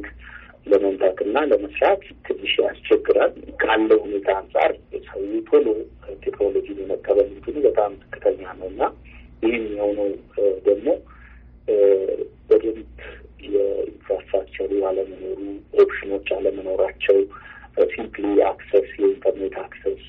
ለመምታትና ለመስራት ትንሽ ያስቸግራል። ካለው ሁኔታ አንጻር ሰው ቶሎ ቴክኖሎጂ የመቀበል እንትኑ በጣም ዝቅተኛ ነው እና ይህም የሆነው ደግሞ በደንብ የኢንፍራስትራክቸሩ አለመኖሩ፣ ኦፕሽኖች አለመኖራቸው ሲምፕሊ አክሰስ የኢንተርኔት አክሰስ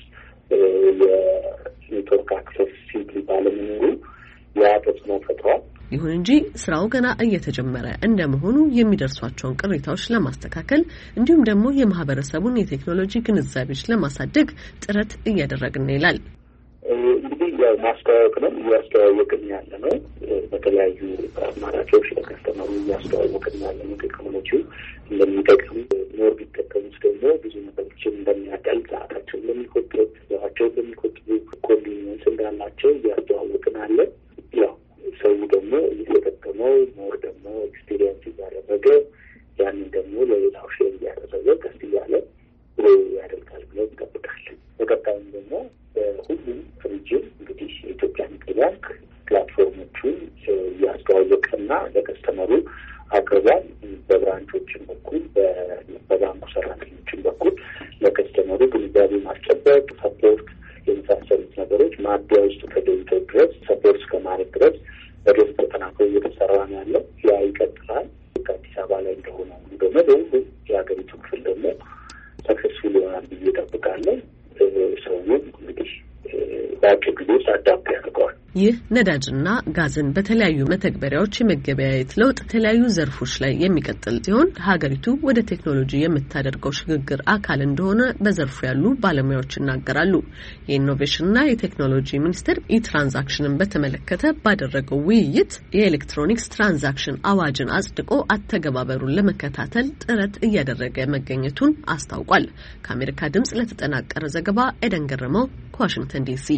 የኔትወርክ አክሰስ ሲምፕሊ ባለመኖሩ ያ ተጽዕኖ ፈጥሯል። ይሁን እንጂ ስራው ገና እየተጀመረ እንደመሆኑ የሚደርሷቸውን ቅሬታዎች ለማስተካከል እንዲሁም ደግሞ የማህበረሰቡን የቴክኖሎጂ ግንዛቤዎች ለማሳደግ ጥረት እያደረግን ነው ይላል። እንግዲህ ያው ማስተዋወቅ ነው እያስተዋወቅን ያለ ነው። በተለያዩ አማራጮች ለከስተመሩ እያስተዋወቅን ያለ ነው። ቴክኖሎጂው እንደሚጠቅም ኖር ቢጠቀሙት ደግሞ ብዙ ነገሮችን እንደሚያቀል ሰዓታቸውን እንደሚቆጥብ ጊዜያቸውን እንደሚቆጥቡ ኮንቪኒየንስ እንዳላቸው እያስተዋወቅን አለ። ያው ሰው ደግሞ እየተጠቀመው ኖር ደግሞ ኤክስፒሪየንስ እያደረገ ያንን ደግሞ ለሌላው ሼር እያደረገ ቀስ እያለ ብሎ ያደርጋል ብለን እንጠብቃለን። በቀጣይም ደግሞ በሁሉም ሪጅን እንግዲህ የኢትዮጵያ ንግድ ባንክ ፕላትፎርሞቹን እያስተዋወቀና ለከስተመሩ አቅርቧል። በብራንቾችን በኩል በባንኩ ሰራተኞችን በኩል ለከስተመሩ ግንዛቤ ማስጨበቅ፣ ሰፖርት የመሳሰሉት ነገሮች ማቢያ ውስጥ ተገኝተው ድረስ ሰፖርት እስከማድረግ ድረስ በደንብ ተጠናክሮ እየተሰራ ነው ያለው። ያ ይቀጥላል። ከአዲስ አበባ ላይ እንደሆነ ሁሉ ደግሞ በሁሉም የሀገሪቱ ክፍል ደግሞ ሰክሰስፉል ይሆናል ብዬ እጠብቃለሁ። ሰውም እንግዲህ በአጭር ጊዜ ውስጥ አዳፕት ያደርገዋል። ይህ ነዳጅና ጋዝን በተለያዩ መተግበሪያዎች የመገበያየት ለውጥ የተለያዩ ዘርፎች ላይ የሚቀጥል ሲሆን ሀገሪቱ ወደ ቴክኖሎጂ የምታደርገው ሽግግር አካል እንደሆነ በዘርፉ ያሉ ባለሙያዎች ይናገራሉ። የኢኖቬሽንና የቴክኖሎጂ ሚኒስቴር ኢትራንዛክሽንን በተመለከተ ባደረገው ውይይት የኤሌክትሮኒክስ ትራንዛክሽን አዋጅን አጽድቆ አተገባበሩን ለመከታተል ጥረት እያደረገ መገኘቱን አስታውቋል። ከአሜሪካ ድምጽ ለተጠናቀረ ዘገባ ኤደን ገረመው ከዋሽንግተን ዲሲ።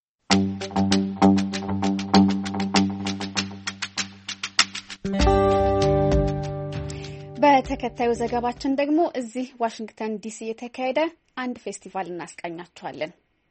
በተከታዩ ዘገባችን ደግሞ እዚህ ዋሽንግተን ዲሲ የተካሄደ አንድ ፌስቲቫል እናስቃኛችኋለን።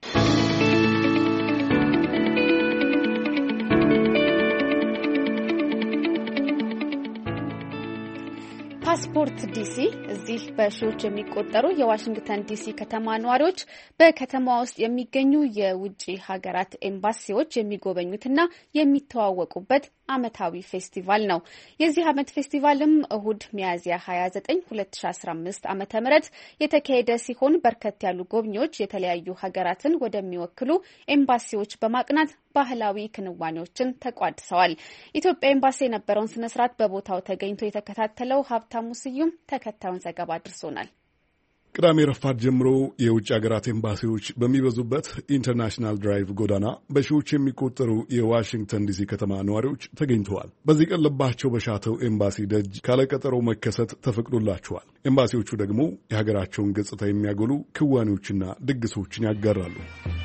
ፓስፖርት ዲሲ እዚህ በሺዎች የሚቆጠሩ የዋሽንግተን ዲሲ ከተማ ነዋሪዎች በከተማዋ ውስጥ የሚገኙ የውጭ ሀገራት ኤምባሲዎች የሚጎበኙትና የሚተዋወቁበት ዓመታዊ ፌስቲቫል ነው። የዚህ ዓመት ፌስቲቫልም እሁድ ሚያዝያ ሀያ ዘጠኝ ሁለት ሺ አስራ አምስት ዓመተ ምህረት የተካሄደ ሲሆን በርከት ያሉ ጎብኚዎች የተለያዩ ሀገራትን ወደሚወክሉ ኤምባሲዎች በማቅናት ባህላዊ ክንዋኔዎችን ተቋድሰዋል። ኢትዮጵያ ኤምባሲ የነበረውን ስነ ስርዓት በቦታው ተገኝቶ የተከታተለው ሀብታሙ ስዩም ተከታዩን ዘገባ አድርሶናል። ቅዳሜ ረፋድ ጀምሮ የውጭ ሀገራት ኤምባሲዎች በሚበዙበት ኢንተርናሽናል ድራይቭ ጎዳና በሺዎች የሚቆጠሩ የዋሽንግተን ዲሲ ከተማ ነዋሪዎች ተገኝተዋል። በዚህ ቀን ልባቸው በሻተው ኤምባሲ ደጅ ካለቀጠሮ መከሰት ተፈቅዶላቸዋል። ኤምባሲዎቹ ደግሞ የሀገራቸውን ገጽታ የሚያጎሉ ክዋኔዎችና ድግሶችን ያጋራሉ።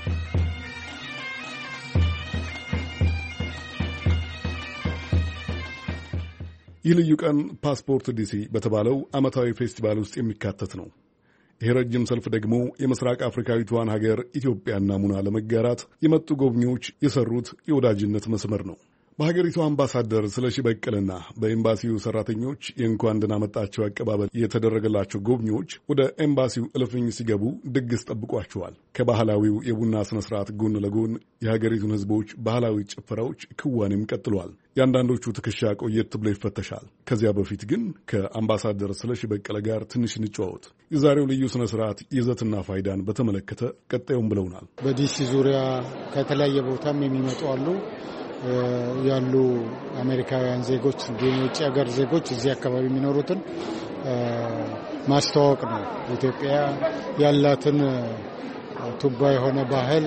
ይህ ልዩ ቀን ፓስፖርት ዲሲ በተባለው ዓመታዊ ፌስቲቫል ውስጥ የሚካተት ነው። ይህ ረጅም ሰልፍ ደግሞ የምስራቅ አፍሪካዊቷን ሀገር ኢትዮጵያና ሙና ለመጋራት የመጡ ጎብኚዎች የሰሩት የወዳጅነት መስመር ነው። በሀገሪቱ አምባሳደር ስለሺ በቀለና በኤምባሲው ሰራተኞች የእንኳን ደህና መጣችሁ አቀባበል የተደረገላቸው ጎብኚዎች ወደ ኤምባሲው እልፍኝ ሲገቡ ድግስ ጠብቋቸዋል። ከባህላዊው የቡና ስነ ስርዓት ጎን ለጎን የሀገሪቱን ሕዝቦች ባህላዊ ጭፈራዎች ክዋኔም ቀጥሏል። የአንዳንዶቹ ትከሻ ቆየት ብሎ ይፈተሻል። ከዚያ በፊት ግን ከአምባሳደር ስለሺ በቀለ ጋር ትንሽ እንጨዋወት። የዛሬው ልዩ ስነ ስርዓት ይዘትና ፋይዳን በተመለከተ ቀጣዩን ብለውናል። በዲሲ ዙሪያ ከተለያየ ቦታም የሚመጡ አሉ ያሉ አሜሪካውያን ዜጎች፣ የውጭ ሀገር ዜጎች እዚህ አካባቢ የሚኖሩትን ማስተዋወቅ ነው። ኢትዮጵያ ያላትን ቱባ የሆነ ባህል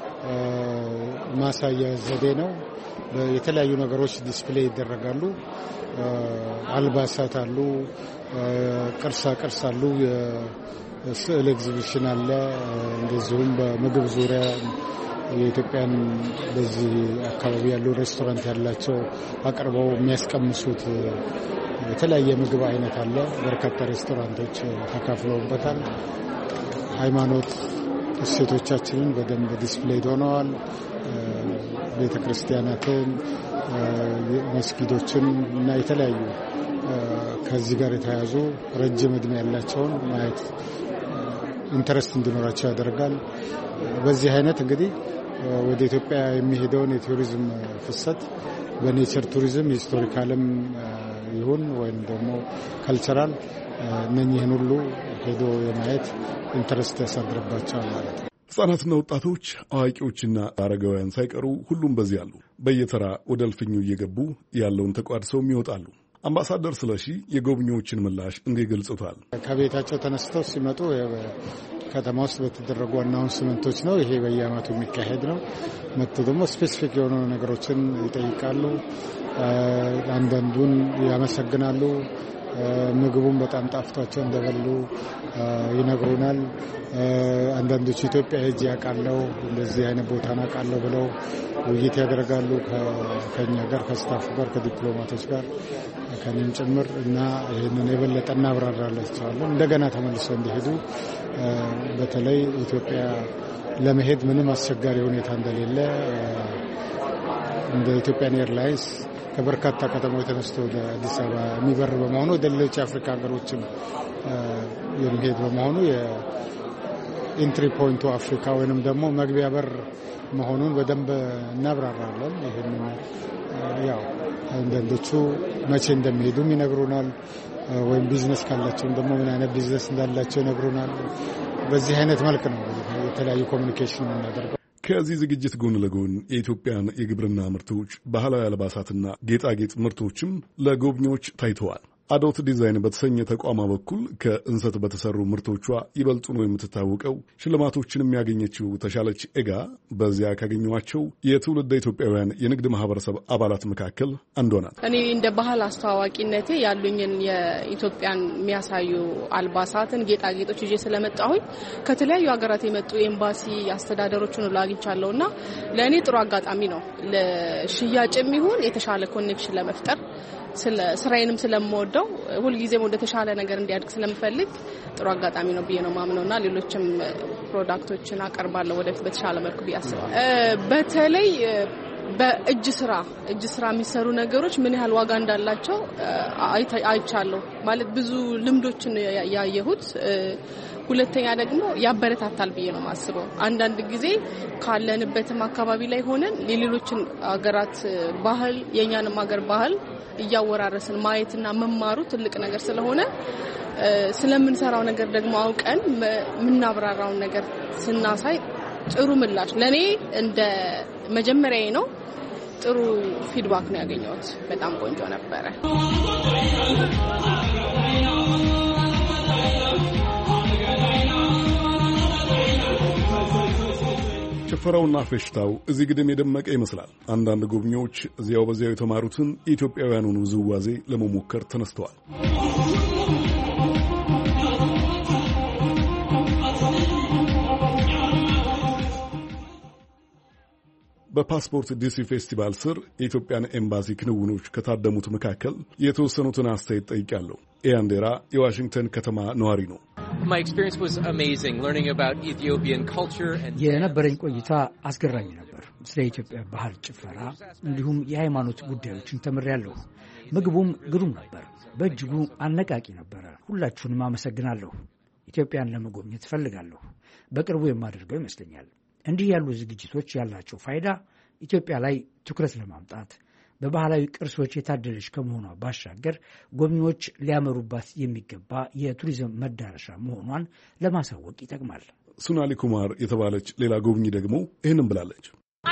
ማሳያ ዘዴ ነው። የተለያዩ ነገሮች ዲስፕሌይ ይደረጋሉ። አልባሳት አሉ፣ ቅርሳ ቅርስ አሉ፣ የስዕል ኤግዚቢሽን አለ። እንደዚሁም በምግብ ዙሪያ የኢትዮጵያን በዚህ አካባቢ ያሉ ሬስቶራንት ያላቸው አቅርበው የሚያስቀምሱት የተለያየ ምግብ አይነት አለ። በርካታ ሬስቶራንቶች ተካፍለውበታል። ሃይማኖት እሴቶቻችንን በደንብ ዲስፕሌይድ ሆነዋል። ቤተ ክርስቲያናትን፣ መስጊዶችን እና የተለያዩ ከዚህ ጋር የተያያዙ ረጅም ዕድሜ ያላቸውን ማየት ኢንተረስት እንዲኖራቸው ያደርጋል። በዚህ አይነት እንግዲህ ወደ ኢትዮጵያ የሚሄደውን የቱሪዝም ፍሰት በኔቸር ቱሪዝም ሂስቶሪካልም ይሁን ወይም ደግሞ ካልቸራል እነኚህን ሁሉ ሄዶ የማየት ኢንተረስት ያሳድርባቸዋል ማለት ነው። ሕጻናትና ወጣቶች፣ አዋቂዎችና አረጋውያን ሳይቀሩ ሁሉም በዚህ አሉ። በየተራ ወደ እልፍኙ እየገቡ ያለውን ተቋድሰውም ይወጣሉ። አምባሳደር ስለሺ የጎብኚዎችን ምላሽ እንዲህ ገልጹታል። ከቤታቸው ተነስተው ሲመጡ ከተማ ውስጥ በተደረጉ አናውንስመንቶች ነው። ይሄ በየዓመቱ የሚካሄድ ነው። መጥቶ ደግሞ ስፔሲፊክ የሆኑ ነገሮችን ይጠይቃሉ። አንዳንዱን ያመሰግናሉ። ምግቡን በጣም ጣፍቷቸው እንደበሉ ይነግሩናል። አንዳንዶቹ ኢትዮጵያ ሄጄ አውቃለሁ እንደዚህ አይነት ቦታ አውቃለሁ ብለው ውይይት ያደርጋሉ ከኛ ጋር ከስታፍ ጋር ከዲፕሎማቶች ጋር ከኔም ጭምር እና ይህንን የበለጠ እናብራራላቸዋለን። እንደገና ተመልሰው እንዲሄዱ በተለይ ኢትዮጵያ ለመሄድ ምንም አስቸጋሪ ሁኔታ እንደሌለ እንደ ኢትዮጵያን ኤርላይንስ ከበርካታ ከተሞች ተነስቶ ወደ አዲስ አበባ የሚበር በመሆኑ ወደ ሌሎች የአፍሪካ ሀገሮችም የሚሄድ በመሆኑ የኢንትሪ ፖይንቱ አፍሪካ ወይንም ደግሞ መግቢያ በር መሆኑን በደንብ እናብራራለን። ይህንን ያው አንዳንዶቹ መቼ እንደሚሄዱም ይነግሩናል። ወይም ቢዝነስ ካላቸውም ደግሞ ምን አይነት ቢዝነስ እንዳላቸው ይነግሩናል። በዚህ አይነት መልክ ነው የተለያዩ ኮሚኒኬሽን የምናደርገው። ከዚህ ዝግጅት ጎን ለጎን የኢትዮጵያን የግብርና ምርቶች፣ ባህላዊ አልባሳትና ጌጣጌጥ ምርቶችም ለጎብኚዎች ታይተዋል። አዶት ዲዛይን በተሰኘ ተቋማ በኩል ከእንሰት በተሰሩ ምርቶቿ ይበልጡን የምትታወቀው ሽልማቶችንም ያገኘችው ተሻለች ኤጋ በዚያ ካገኘኋቸው የትውልደ ኢትዮጵያውያን የንግድ ማህበረሰብ አባላት መካከል አንዷ ናት። እኔ እንደ ባህል አስተዋዋቂነቴ ያሉኝን የኢትዮጵያን የሚያሳዩ አልባሳትን፣ ጌጣጌጦች ይዤ ስለመጣሁኝ ከተለያዩ ሀገራት የመጡ ኤምባሲ አስተዳደሮችን ሁሉ አግኝቻለሁና ለእኔ ጥሩ አጋጣሚ ነው ለሽያጭም ይሁን የተሻለ ኮኔክሽን ለመፍጠር ስራዬንም ስለምወደው ሁልጊዜም ወደ ተሻለ ነገር እንዲያድግ ስለምፈልግ ጥሩ አጋጣሚ ነው ብዬ ነው ማምነውና ሌሎችም ፕሮዳክቶችን አቀርባለሁ ወደፊት በተሻለ መልኩ ብያስባለሁ። በተለይ በእጅ ስራ እጅ ስራ የሚሰሩ ነገሮች ምን ያህል ዋጋ እንዳላቸው አይቻለሁ። ማለት ብዙ ልምዶችን ያየሁት። ሁለተኛ ደግሞ ያበረታታል ብዬ ነው ማስበው። አንዳንድ ጊዜ ካለንበትም አካባቢ ላይ ሆነን የሌሎችን ሀገራት ባህል የኛንም ሀገር ባህል እያወራረስን ማየትና መማሩ ትልቅ ነገር ስለሆነ ስለምንሰራው ነገር ደግሞ አውቀን ምናብራራውን ነገር ስናሳይ ጥሩ ምላሽ ለኔ እንደ መጀመሪያዬ ነው። ጥሩ ፊድባክ ነው ያገኘሁት። በጣም ቆንጆ ነበረ። ጭፈራውና ፌሽታው እዚህ ግድም የደመቀ ይመስላል። አንዳንድ ጎብኚዎች እዚያው በዚያው የተማሩትን የኢትዮጵያውያኑን ውዝዋዜ ለመሞከር ተነስተዋል። በፓስፖርት ዲሲ ፌስቲቫል ስር የኢትዮጵያን ኤምባሲ ክንውኖች ከታደሙት መካከል የተወሰኑትን አስተያየት ጠይቄያለሁ። ኤያንዴራ የዋሽንግተን ከተማ ነዋሪ ነው። የነበረኝ ቆይታ አስገራሚ ነበር። ስለ ኢትዮጵያ ባህል፣ ጭፈራ እንዲሁም የሃይማኖት ጉዳዮችን ተምሬያለሁ። ምግቡም ግሩም ነበር። በእጅጉ አነቃቂ ነበረ። ሁላችሁንም አመሰግናለሁ። ኢትዮጵያን ለመጎብኘት እፈልጋለሁ። በቅርቡ የማደርገው ይመስለኛል። እንዲህ ያሉ ዝግጅቶች ያላቸው ፋይዳ ኢትዮጵያ ላይ ትኩረት ለማምጣት በባህላዊ ቅርሶች የታደለች ከመሆኗ ባሻገር ጎብኚዎች ሊያመሩባት የሚገባ የቱሪዝም መዳረሻ መሆኗን ለማሳወቅ ይጠቅማል። ሱናሊ ኩማር የተባለች ሌላ ጎብኚ ደግሞ ይህንን ብላለች።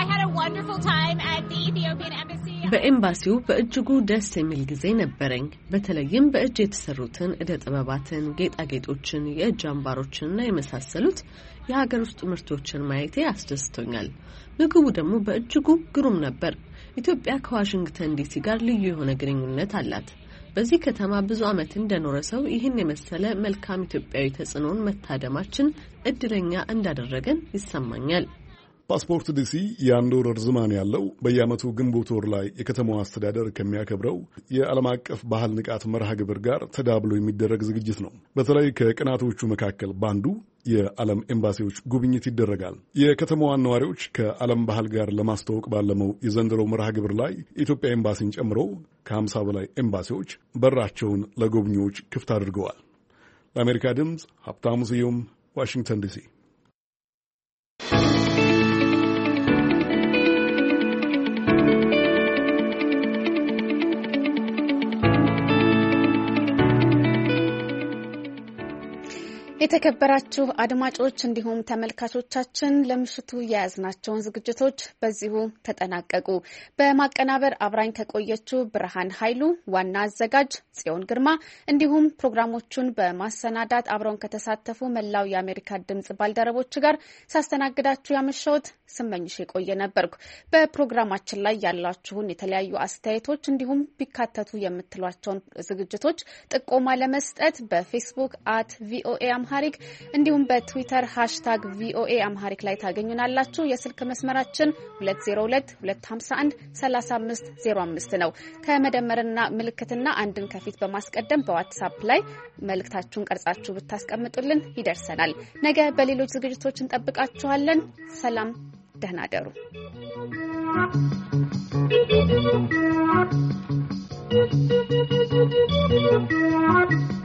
በኤምባሲው በእጅጉ ደስ የሚል ጊዜ ነበረኝ። በተለይም በእጅ የተሰሩትን ዕደ ጥበባትን፣ ጌጣጌጦችን፣ የእጅ አምባሮችንና የመሳሰሉት የሀገር ውስጥ ምርቶችን ማየቴ አስደስቶኛል። ምግቡ ደግሞ በእጅጉ ግሩም ነበር። ኢትዮጵያ ከዋሽንግተን ዲሲ ጋር ልዩ የሆነ ግንኙነት አላት። በዚህ ከተማ ብዙ ዓመት እንደኖረ ሰው ይህን የመሰለ መልካም ኢትዮጵያዊ ተጽዕኖን መታደማችን እድለኛ እንዳደረገን ይሰማኛል። ፓስፖርት ዲሲ የአንድ ወር ርዝማኔ ያለው በየዓመቱ ግንቦት ወር ላይ የከተማው አስተዳደር ከሚያከብረው የዓለም አቀፍ ባህል ንቃት መርሃ ግብር ጋር ተዳብሎ የሚደረግ ዝግጅት ነው። በተለይ ከቀናቶቹ መካከል በአንዱ የዓለም ኤምባሲዎች ጉብኝት ይደረጋል። የከተማዋን ነዋሪዎች ከዓለም ባህል ጋር ለማስተዋወቅ ባለመው የዘንድሮው መርሃ ግብር ላይ የኢትዮጵያ ኤምባሲን ጨምሮ ከሀምሳ በላይ ኤምባሲዎች በራቸውን ለጎብኚዎች ክፍት አድርገዋል። ለአሜሪካ ድምፅ ሀብታሙ ስዩም ዋሽንግተን ዲሲ። የተከበራችሁ አድማጮች እንዲሁም ተመልካቾቻችን ለምሽቱ የያዝናቸውን ዝግጅቶች በዚሁ ተጠናቀቁ። በማቀናበር አብራኝ ከቆየችው ብርሃን ኃይሉ፣ ዋና አዘጋጅ ጽዮን ግርማ እንዲሁም ፕሮግራሞቹን በማሰናዳት አብረውን ከተሳተፉ መላው የአሜሪካ ድምጽ ባልደረቦች ጋር ሳስተናግዳችሁ ያመሸሁት ስመኝሽ የቆየ ነበርኩ። በፕሮግራማችን ላይ ያላችሁን የተለያዩ አስተያየቶች እንዲሁም ቢካተቱ የምትሏቸውን ዝግጅቶች ጥቆማ ለመስጠት በፌስቡክ አት ቪኦኤ አምሃሪክ እንዲሁም በትዊተር ሃሽታግ ቪኦኤ አምሃሪክ ላይ ታገኙናላችሁ። የስልክ መስመራችን ሁለት ዜሮ ሁለት ሁለት ሀምሳ አንድ ሰላሳ አምስት ዜሮ አምስት ነው። ከመደመርና ምልክትና አንድን ከፊት በማስቀደም በዋትስአፕ ላይ መልእክታችሁን ቀርጻችሁ ብታስቀምጡልን ይደርሰናል። ነገ በሌሎች ዝግጅቶች እንጠብቃችኋለን። ሰላም፣ ደህና ደሩ። Thank you.